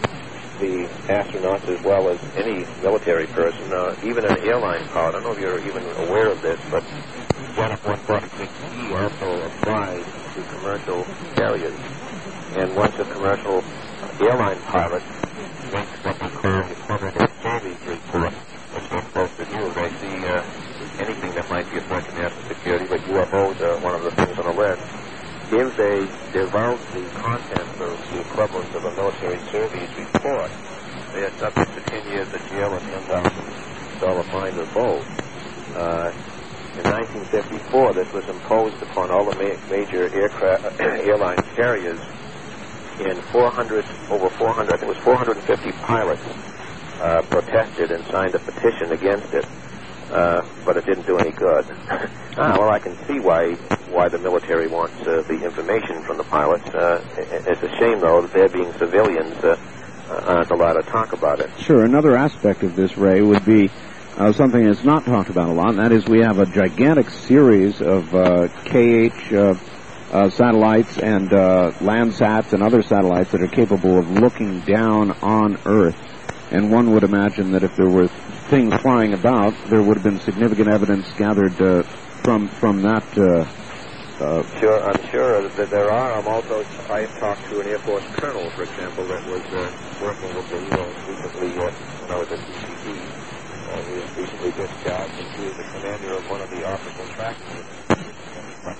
the astronauts, as well as any military person, uh, even an airline pilot, I don't know if you're even aware of this, but one forty-six E also applies to commercial carriers. And once a commercial airline pilot makes what we call a permanent service report, which they're supposed to do, they see uh, anything that might be a threat to national security, but U F Os are one of the things on the list. If they divulge the contents of the equivalent of a military service report, they are subject to ten years of jail and ten thousand dollars fine or both. Uh, in nineteen fifty-four, this was imposed upon all the ma- major aircraft, airline carriers, and four hundred, over four hundred, I think it was four hundred fifty pilots uh, protested and signed a petition against it, uh, but it didn't do any good. ah, well, I can see why why the military wants uh, the information from the pilots. Uh, it's a shame, though, that they're being civilians. Uh, uh, aren't allowed to talk about it. Sure. Another aspect of this, Ray, would be uh, something that's not talked about a lot, and that is we have a gigantic series of uh, K H uh, uh, satellites and uh, Landsats and other satellites that are capable of looking down on Earth. And one would imagine that if there were things flying about, there would have been significant evidence gathered uh, from from that. Uh, uh, sure, I'm sure that there are. I'm also, I talked to an Air Force colonel, for example, that was uh, working with the, you know, recently uh, when I was at C C T. Uh, he was recently discharged, and he was the commander of one of the optical tracking uh,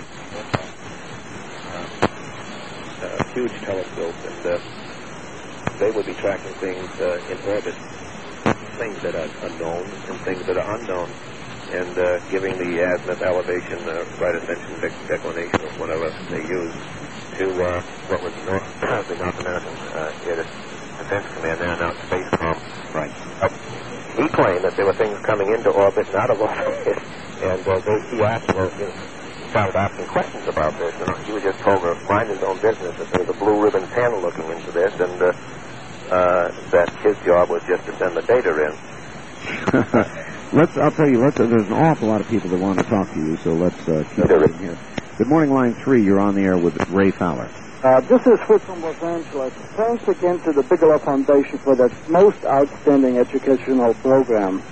uh, huge telescope, and uh, they would be tracking things uh, in orbit, things that are unknown and things that are unknown, and uh, giving the azimuth, elevation, uh, right ascension, dec- declination, or whatever they use, to uh, what was North, the North American uh, Air Defense Command, now now Spacecom. Right. Uh, he claimed that there were things coming into orbit and out of orbit, and uh, they, he asked, well, you know, started asking questions about this, and he was just told to mind his own business, that there was a blue ribbon panel looking into this, and uh, uh, that his job was just to send the data in. let's, I'll tell you, let's, uh, there's an awful lot of people that want to talk to you, so let's uh, keep it here. Good morning, line three. You're on the air with Ray Fowler. Uh, this is Fritz from Los Angeles. Thanks again to the Bigelow Foundation for that most outstanding educational program.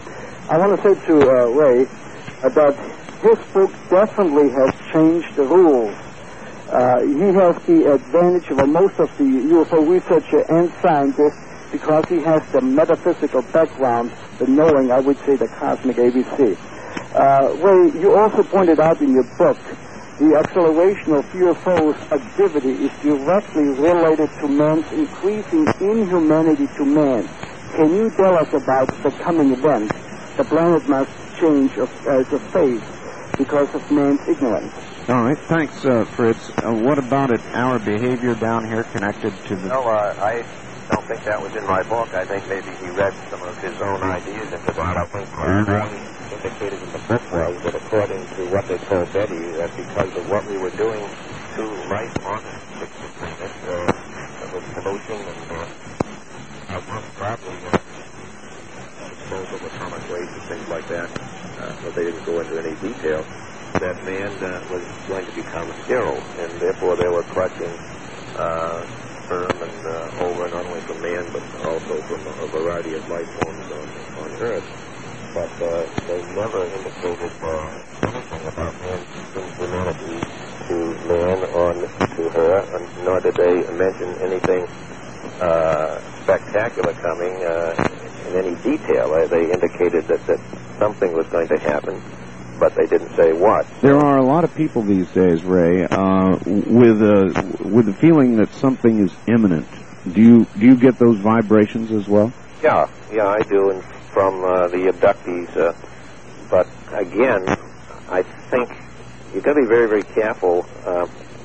I want to say to uh, Ray uh, that his book definitely has changed the rules. Uh, he has the advantage of most of the U F O researcher and scientists because he has the metaphysical background, the knowing, I would say, the cosmic A B C. Uh, Ray, you also pointed out in your book the acceleration of U F O's activity is directly related to man's increasing inhumanity to man. Can you tell us about the coming event? The planet must change of, as a phase because of man's ignorance. All right, thanks, uh, Fritz. Uh, what about it, our behavior down here connected to the... No, uh, I don't think that was in my book. I think maybe he read some of his own ideas into that. I think what he indicated in the book was that according to what they told Betty, that because of what we were doing to life on the planet, uh, with pollution and uh, our most probably uh, disposal of atomic waste and things like that, uh, so they didn't go into any detail, that man uh, was going to become sterile, and therefore they were collecting uh, sperm and uh, over not only from man but also from a variety of life forms on, on Earth. But uh, they never indicated uh, anything about man's inhumanity to man or to her, and nor did they mention anything uh, spectacular coming uh, in any detail. Uh, they indicated that, that something was going to happen, but they didn't say what. There are a lot of people these days, Ray, uh, with a with the feeling that something is imminent. Do you do you get those vibrations as well? Yeah, yeah, I do, and from uh, the abductees. Uh, but again, I think you've got to be very, very careful. Uh,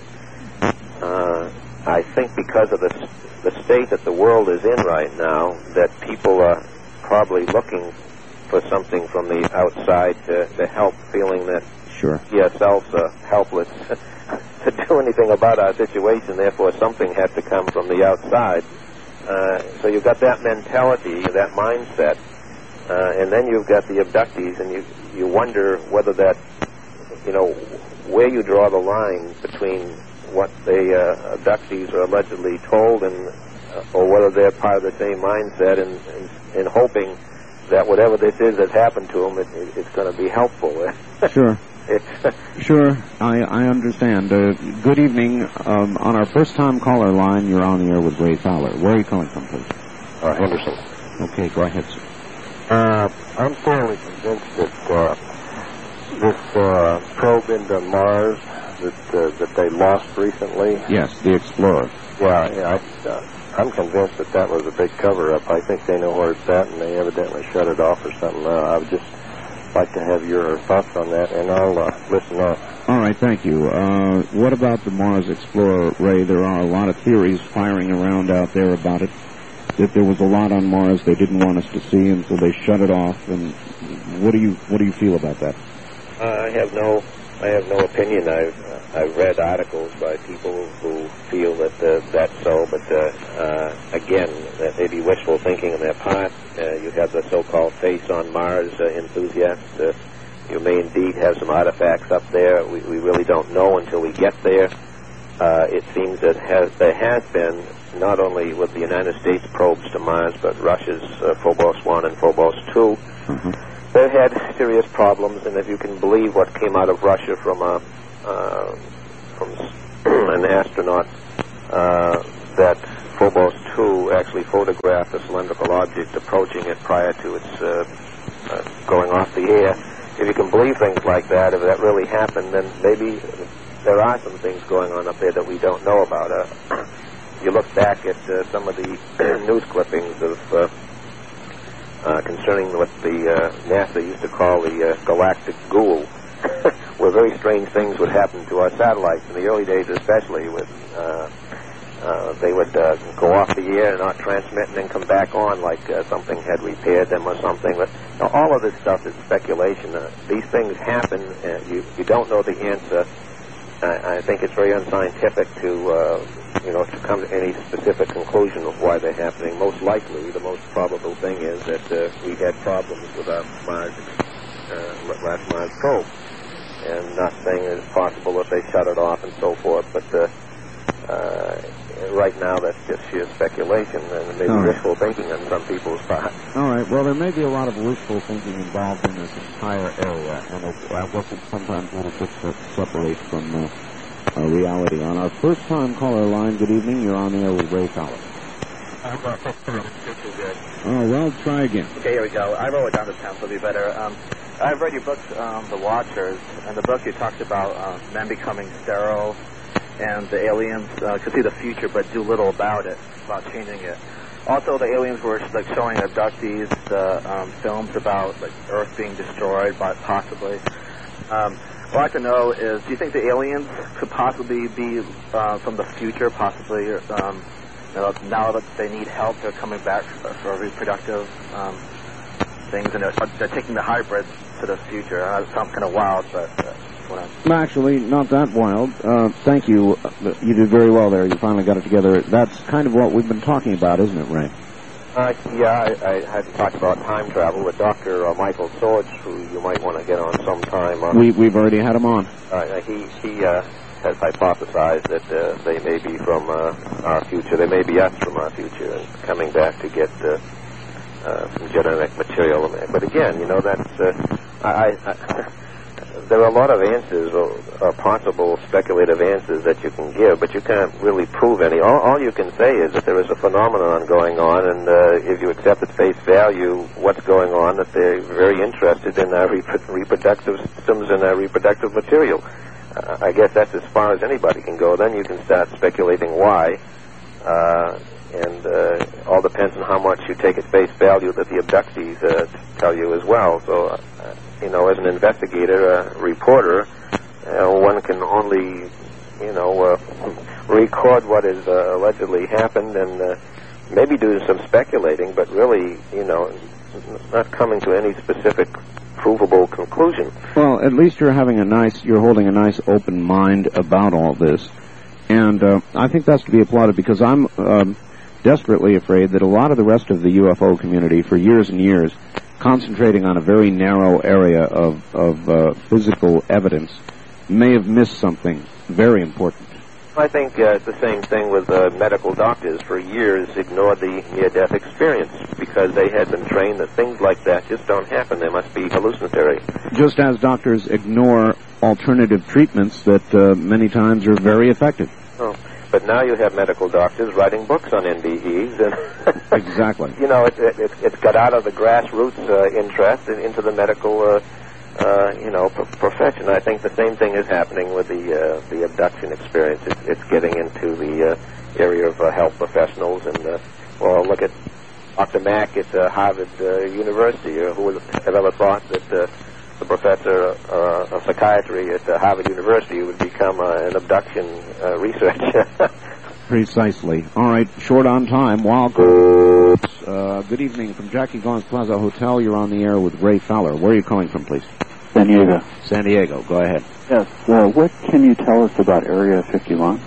uh, I think because of the the state that the world is in right now, that people are probably looking for something from the outside to, to help, feeling that sure. yourselves are helpless to do anything about our situation, therefore something had to come from the outside. Uh, so you've got that mentality, that mindset, uh, and then you've got the abductees, and you, you wonder whether that, you know, where you draw the line between what the uh, abductees are allegedly told and uh, or whether they're part of the same mindset and, and, and hoping that whatever this is that's happened to them, it, it, it's going to be helpful. Sure. Sure, I, I understand. Uh, good evening. Um, on our first-time caller line, you're on the air with Ray Fowler. Where are you calling from, please? Uh, Henderson. Okay, go ahead, sir. Uh, I'm fairly convinced that uh, this uh, probe into Mars that uh, that they lost recently... Yes, the Explorer. Yeah, yeah I, uh, I'm convinced that that was a big cover-up. I think they know where it's at, and they evidently shut it off or something. Uh, I would just like to have your thoughts on that, and I'll uh, listen up. All right, thank you. Uh, what about the Mars Explorer, Ray? There are a lot of theories firing around out there about it, that there was a lot on Mars they didn't want us to see, and so they shut it off. And what do you what do you feel about that? Uh, I have no I have no opinion. I've I've read articles by people who feel that uh, that's so, but uh, uh, again, that may be wishful thinking on their part. Uh, you have the so-called face on Mars uh, enthusiasts. Uh, you may indeed have some artifacts up there. We, we really don't know until we get there. Uh, it seems that has, there has been, not only with the United States probes to Mars, but Russia's uh, Phobos one and Phobos two. Mm-hmm. They had serious problems, and if you can believe what came out of Russia from a uh, from an astronaut, uh, that Phobos two actually photographed a cylindrical object approaching it prior to its uh, uh, going off the air. If you can believe things like that, if that really happened, then maybe there are some things going on up there that we don't know about. Uh, you look back at uh, some of the news clippings of uh, uh, concerning what the uh, NASA used to call the uh, galactic ghoul, where very strange things would happen to our satellites in the early days, especially with uh, uh, they would uh, go off the air and not transmit and then come back on like uh, something had repaired them or something. But you know, all of this stuff is speculation. Uh, these things happen, and you you don't know the answer. I, I think it's very unscientific to uh, you know to come to any specific conclusion of why they're happening. Most likely, the most probable thing is that uh, we had problems with our Mars uh, last Mars probe. And not saying it's possible that they shut it off and so forth, but uh, uh, right now that's just sheer speculation and maybe All right. wishful thinking on some people's part. All right. Well, there may be a lot of wishful thinking involved in this entire area, and it, I guess it's sometimes a little bit to separate from uh, uh, reality. On our first-time caller line, good evening. You're on the air with Ray Fowler. Oh, well, try again. Okay, here we go. I wrote it down this time, so it'll be better. Um, I've read your book, um, The Watchers, and the book you talked about uh, men becoming sterile, and the aliens uh, could see the future but do little about it, about changing it. Also, the aliens were like showing abductees the um, films about like Earth being destroyed, by possibly. Um, what I'd like to know is, do you think the aliens could possibly be uh, from the future, possibly? Um, you know, now that they need help, they're coming back for, for reproductive um, things, and they're, they're taking the hybrids to the future. Uh, it sounds kind of wild, but. Uh, Well, actually, not that wild. Uh, thank you. You did very well there. You finally got it together. That's kind of what we've been talking about, isn't it, Ray? Uh, yeah, I, I had talked about time travel with Doctor Uh, Michael Swords, who you might want to get on sometime. Uh, We, we've already had him on. Uh, he he uh, has hypothesized that uh, they may be from uh, our future. They may be us from our future and coming back to get uh, uh, some genetic material. But again, you know, that's... Uh, I... I There are a lot of answers, or, or possible speculative answers that you can give, but you can't really prove any. All, all you can say is that there is a phenomenon going on, and uh, if you accept at face value what's going on, that they're very interested in our rep- reproductive systems and our reproductive material. Uh, I guess that's as far as anybody can go. Then you can start speculating why, uh, and uh, all depends on how much you take at face value that the abductees uh, tell you as well. So. Uh, You know, as an investigator, a reporter, uh, one can only, you know, uh, record what has uh, allegedly happened and uh, maybe do some speculating, but really, you know, not coming to any specific provable conclusion. Well, at least you're having a nice, you're holding a nice open mind about all this. And uh, I think that's to be applauded, because I'm um, desperately afraid that a lot of the rest of the U F O community for years and years, concentrating on a very narrow area of, of uh, physical evidence, may have missed something very important. I think uh, it's the same thing with uh, medical doctors. For years, ignored the near-death experience because they had been trained that things like that just don't happen. They must be hallucinatory. Just as doctors ignore alternative treatments that uh, many times are very effective. Oh. But now you have medical doctors writing books on N D Es, and exactly. You know, it, it, it's got out of the grassroots uh, interest and into the medical, uh, uh, you know, p- profession. I think the same thing is happening with the uh, the abduction experience. It's, it's getting into the uh, area of uh, health professionals, and uh, well, look at Doctor Mack at uh, Harvard uh, University, uh, who would have ever thought that. Uh, the professor uh, of psychiatry at uh, Harvard University would become uh, an abduction uh, researcher. Precisely. All right, short on time. Wild calls. Uh, good evening from Jackie Gons Plaza Hotel. You're on the air with Ray Fowler. Where are you calling from, please? San Diego. San Diego. Go ahead. Yes. Uh, what can you tell us about Area fifty-one?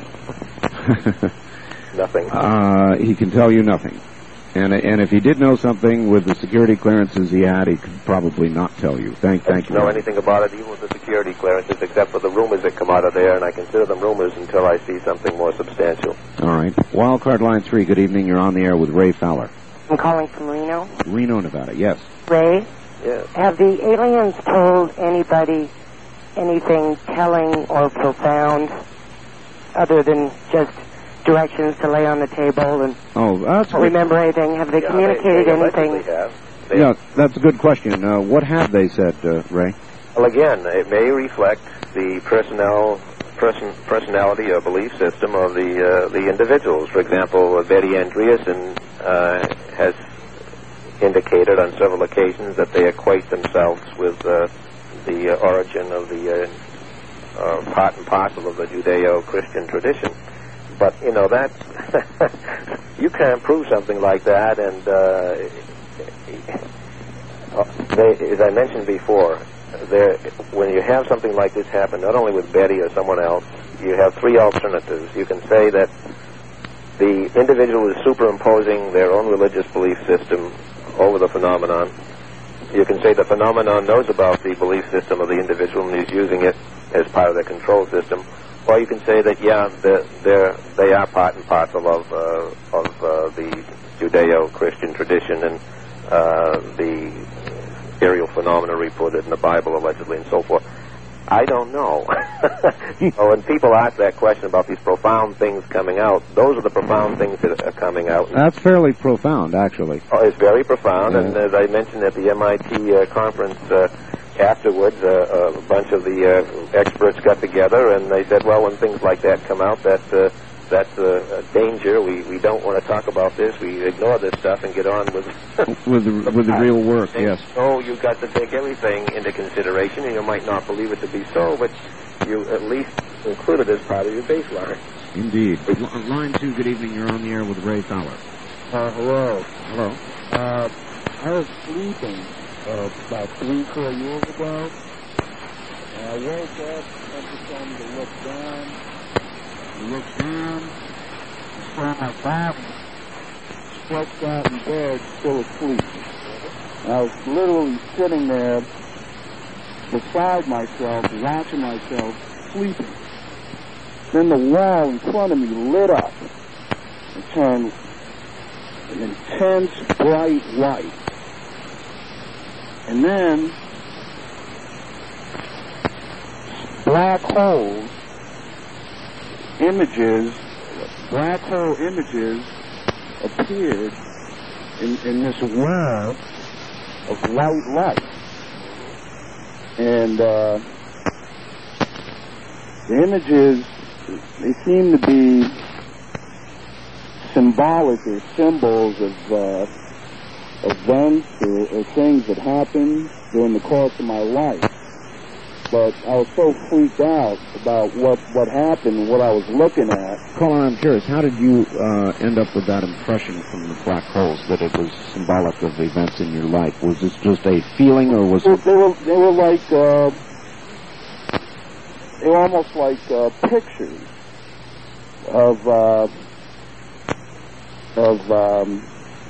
Nothing. Uh, he can tell you nothing. And and if he did know something with the security clearances he had, he could probably not tell you. Thank, thank you. I don't know anything about it, even with the security clearances, except for the rumors that come out of there, and I consider them rumors until I see something more substantial. All right. Wildcard line three. Good evening. You're on the air with Ray Fowler. I'm calling from Reno. Reno, Nevada. Yes. Ray. Yes. Have the aliens told anybody anything telling or profound, other than just directions to lay on the table and oh, that's don't remember anything? Have they yeah, communicated they, they anything? Have. They yeah, that's a good question. Uh, what have they said, uh, Ray? Well, again, it may reflect the personnel, person, personality or belief system of the uh, the individuals. For example, Betty Andreasen uh, has indicated on several occasions that they equate themselves with uh, the uh, origin of the uh, uh, part and parcel of the Judeo-Christian tradition. But, you know, that you can't prove something like that, and uh, they, as I mentioned before, there, when you have something like this happen, not only with Betty or someone else, you have three alternatives. You can say that the individual is superimposing their own religious belief system over the phenomenon. You can say the phenomenon knows about the belief system of the individual and is using it as part of their control system. Or you can say that, yeah, they're, they're, they are part and parcel of, uh, of uh, the Judeo-Christian tradition and uh, the aerial phenomena reported in the Bible, allegedly, and so forth. I don't know. So when people ask that question about these profound things coming out, those are the profound things that are coming out. That's fairly profound, actually. Oh, it's very profound, Yeah. and as I mentioned at the M I T uh, conference uh, afterwards, uh, a bunch of the uh, experts got together, and they said, well, when things like that come out, that uh, that's a, a danger. We we don't want to talk about this. We ignore this stuff and get on with with the, with the real work. Yes. So you've got to take everything into consideration, and you might not believe it to be so, but you at least include it as part of your baseline. Indeed. L- line two. Good evening. You're on the air with Ray Fowler. Uh, hello. Hello. Uh, I was sleeping uh, about three, four years ago. And I woke up and decided to look down. I looked down and saw my body stretched out in bed, still asleep. And I was literally sitting there beside myself, watching myself sleeping. Then the wall in front of me lit up and turned an intense bright white. And then black holes, images, black hole images appeared in, in this web of white light. And uh, the images, they seem to be symbolic or symbols of uh, events or, or things that happened during the course of my life. But I was so freaked out about what, what happened and what I was looking at. Colin, I'm curious, how did you uh, end up with that impression from the black holes that it was symbolic of events in your life? Was this just a feeling, or was They, it... they were they were like uh, they were almost like uh, pictures of uh, of um,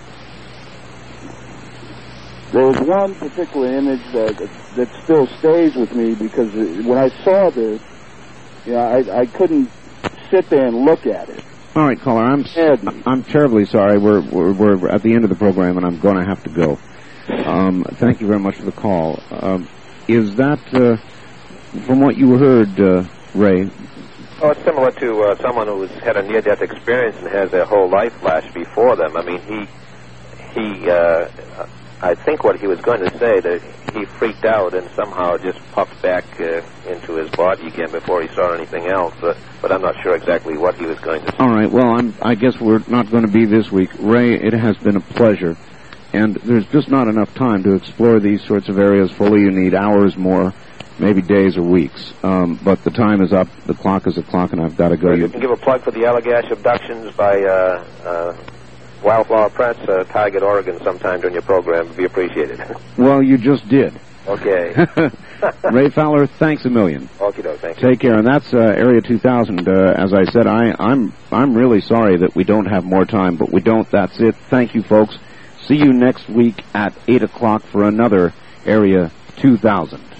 there was one particular image that that still stays with me, because when I saw this, you know, I, I couldn't sit there and look at it. All right, caller, I'm I'm terribly sorry. We're, we're we're at the end of the program, and I'm going to have to go. Um, thank you very much for the call. Um, is that, uh, from what you heard, uh, Ray? Oh, it's similar to uh, someone who's had a near-death experience and has their whole life flash before them. I mean, he he. Uh, I think what he was going to say, that he freaked out and somehow just popped back uh, into his body again before he saw anything else. But, but I'm not sure exactly what he was going to say. All right. Well, I'm, I guess we're not going to be this week. Ray, it has been a pleasure. And there's just not enough time to explore these sorts of areas fully. You need hours more, maybe days or weeks. Um, but the time is up. The clock is a clock, and I've got to go. You can give a plug for the Allagash abductions by uh, uh, Wildflower Press, uh, Target, Oregon, sometime during your program. Would be appreciated. Well, you just did. Okay. Ray Fowler, thanks a million. Okie doke, thank you. Take care. And that's uh, Area two thousand. Uh, as I said, I, I'm I'm really sorry that we don't have more time, but we don't. That's it. Thank you, folks. See you next week at eight o'clock for another Area two thousand.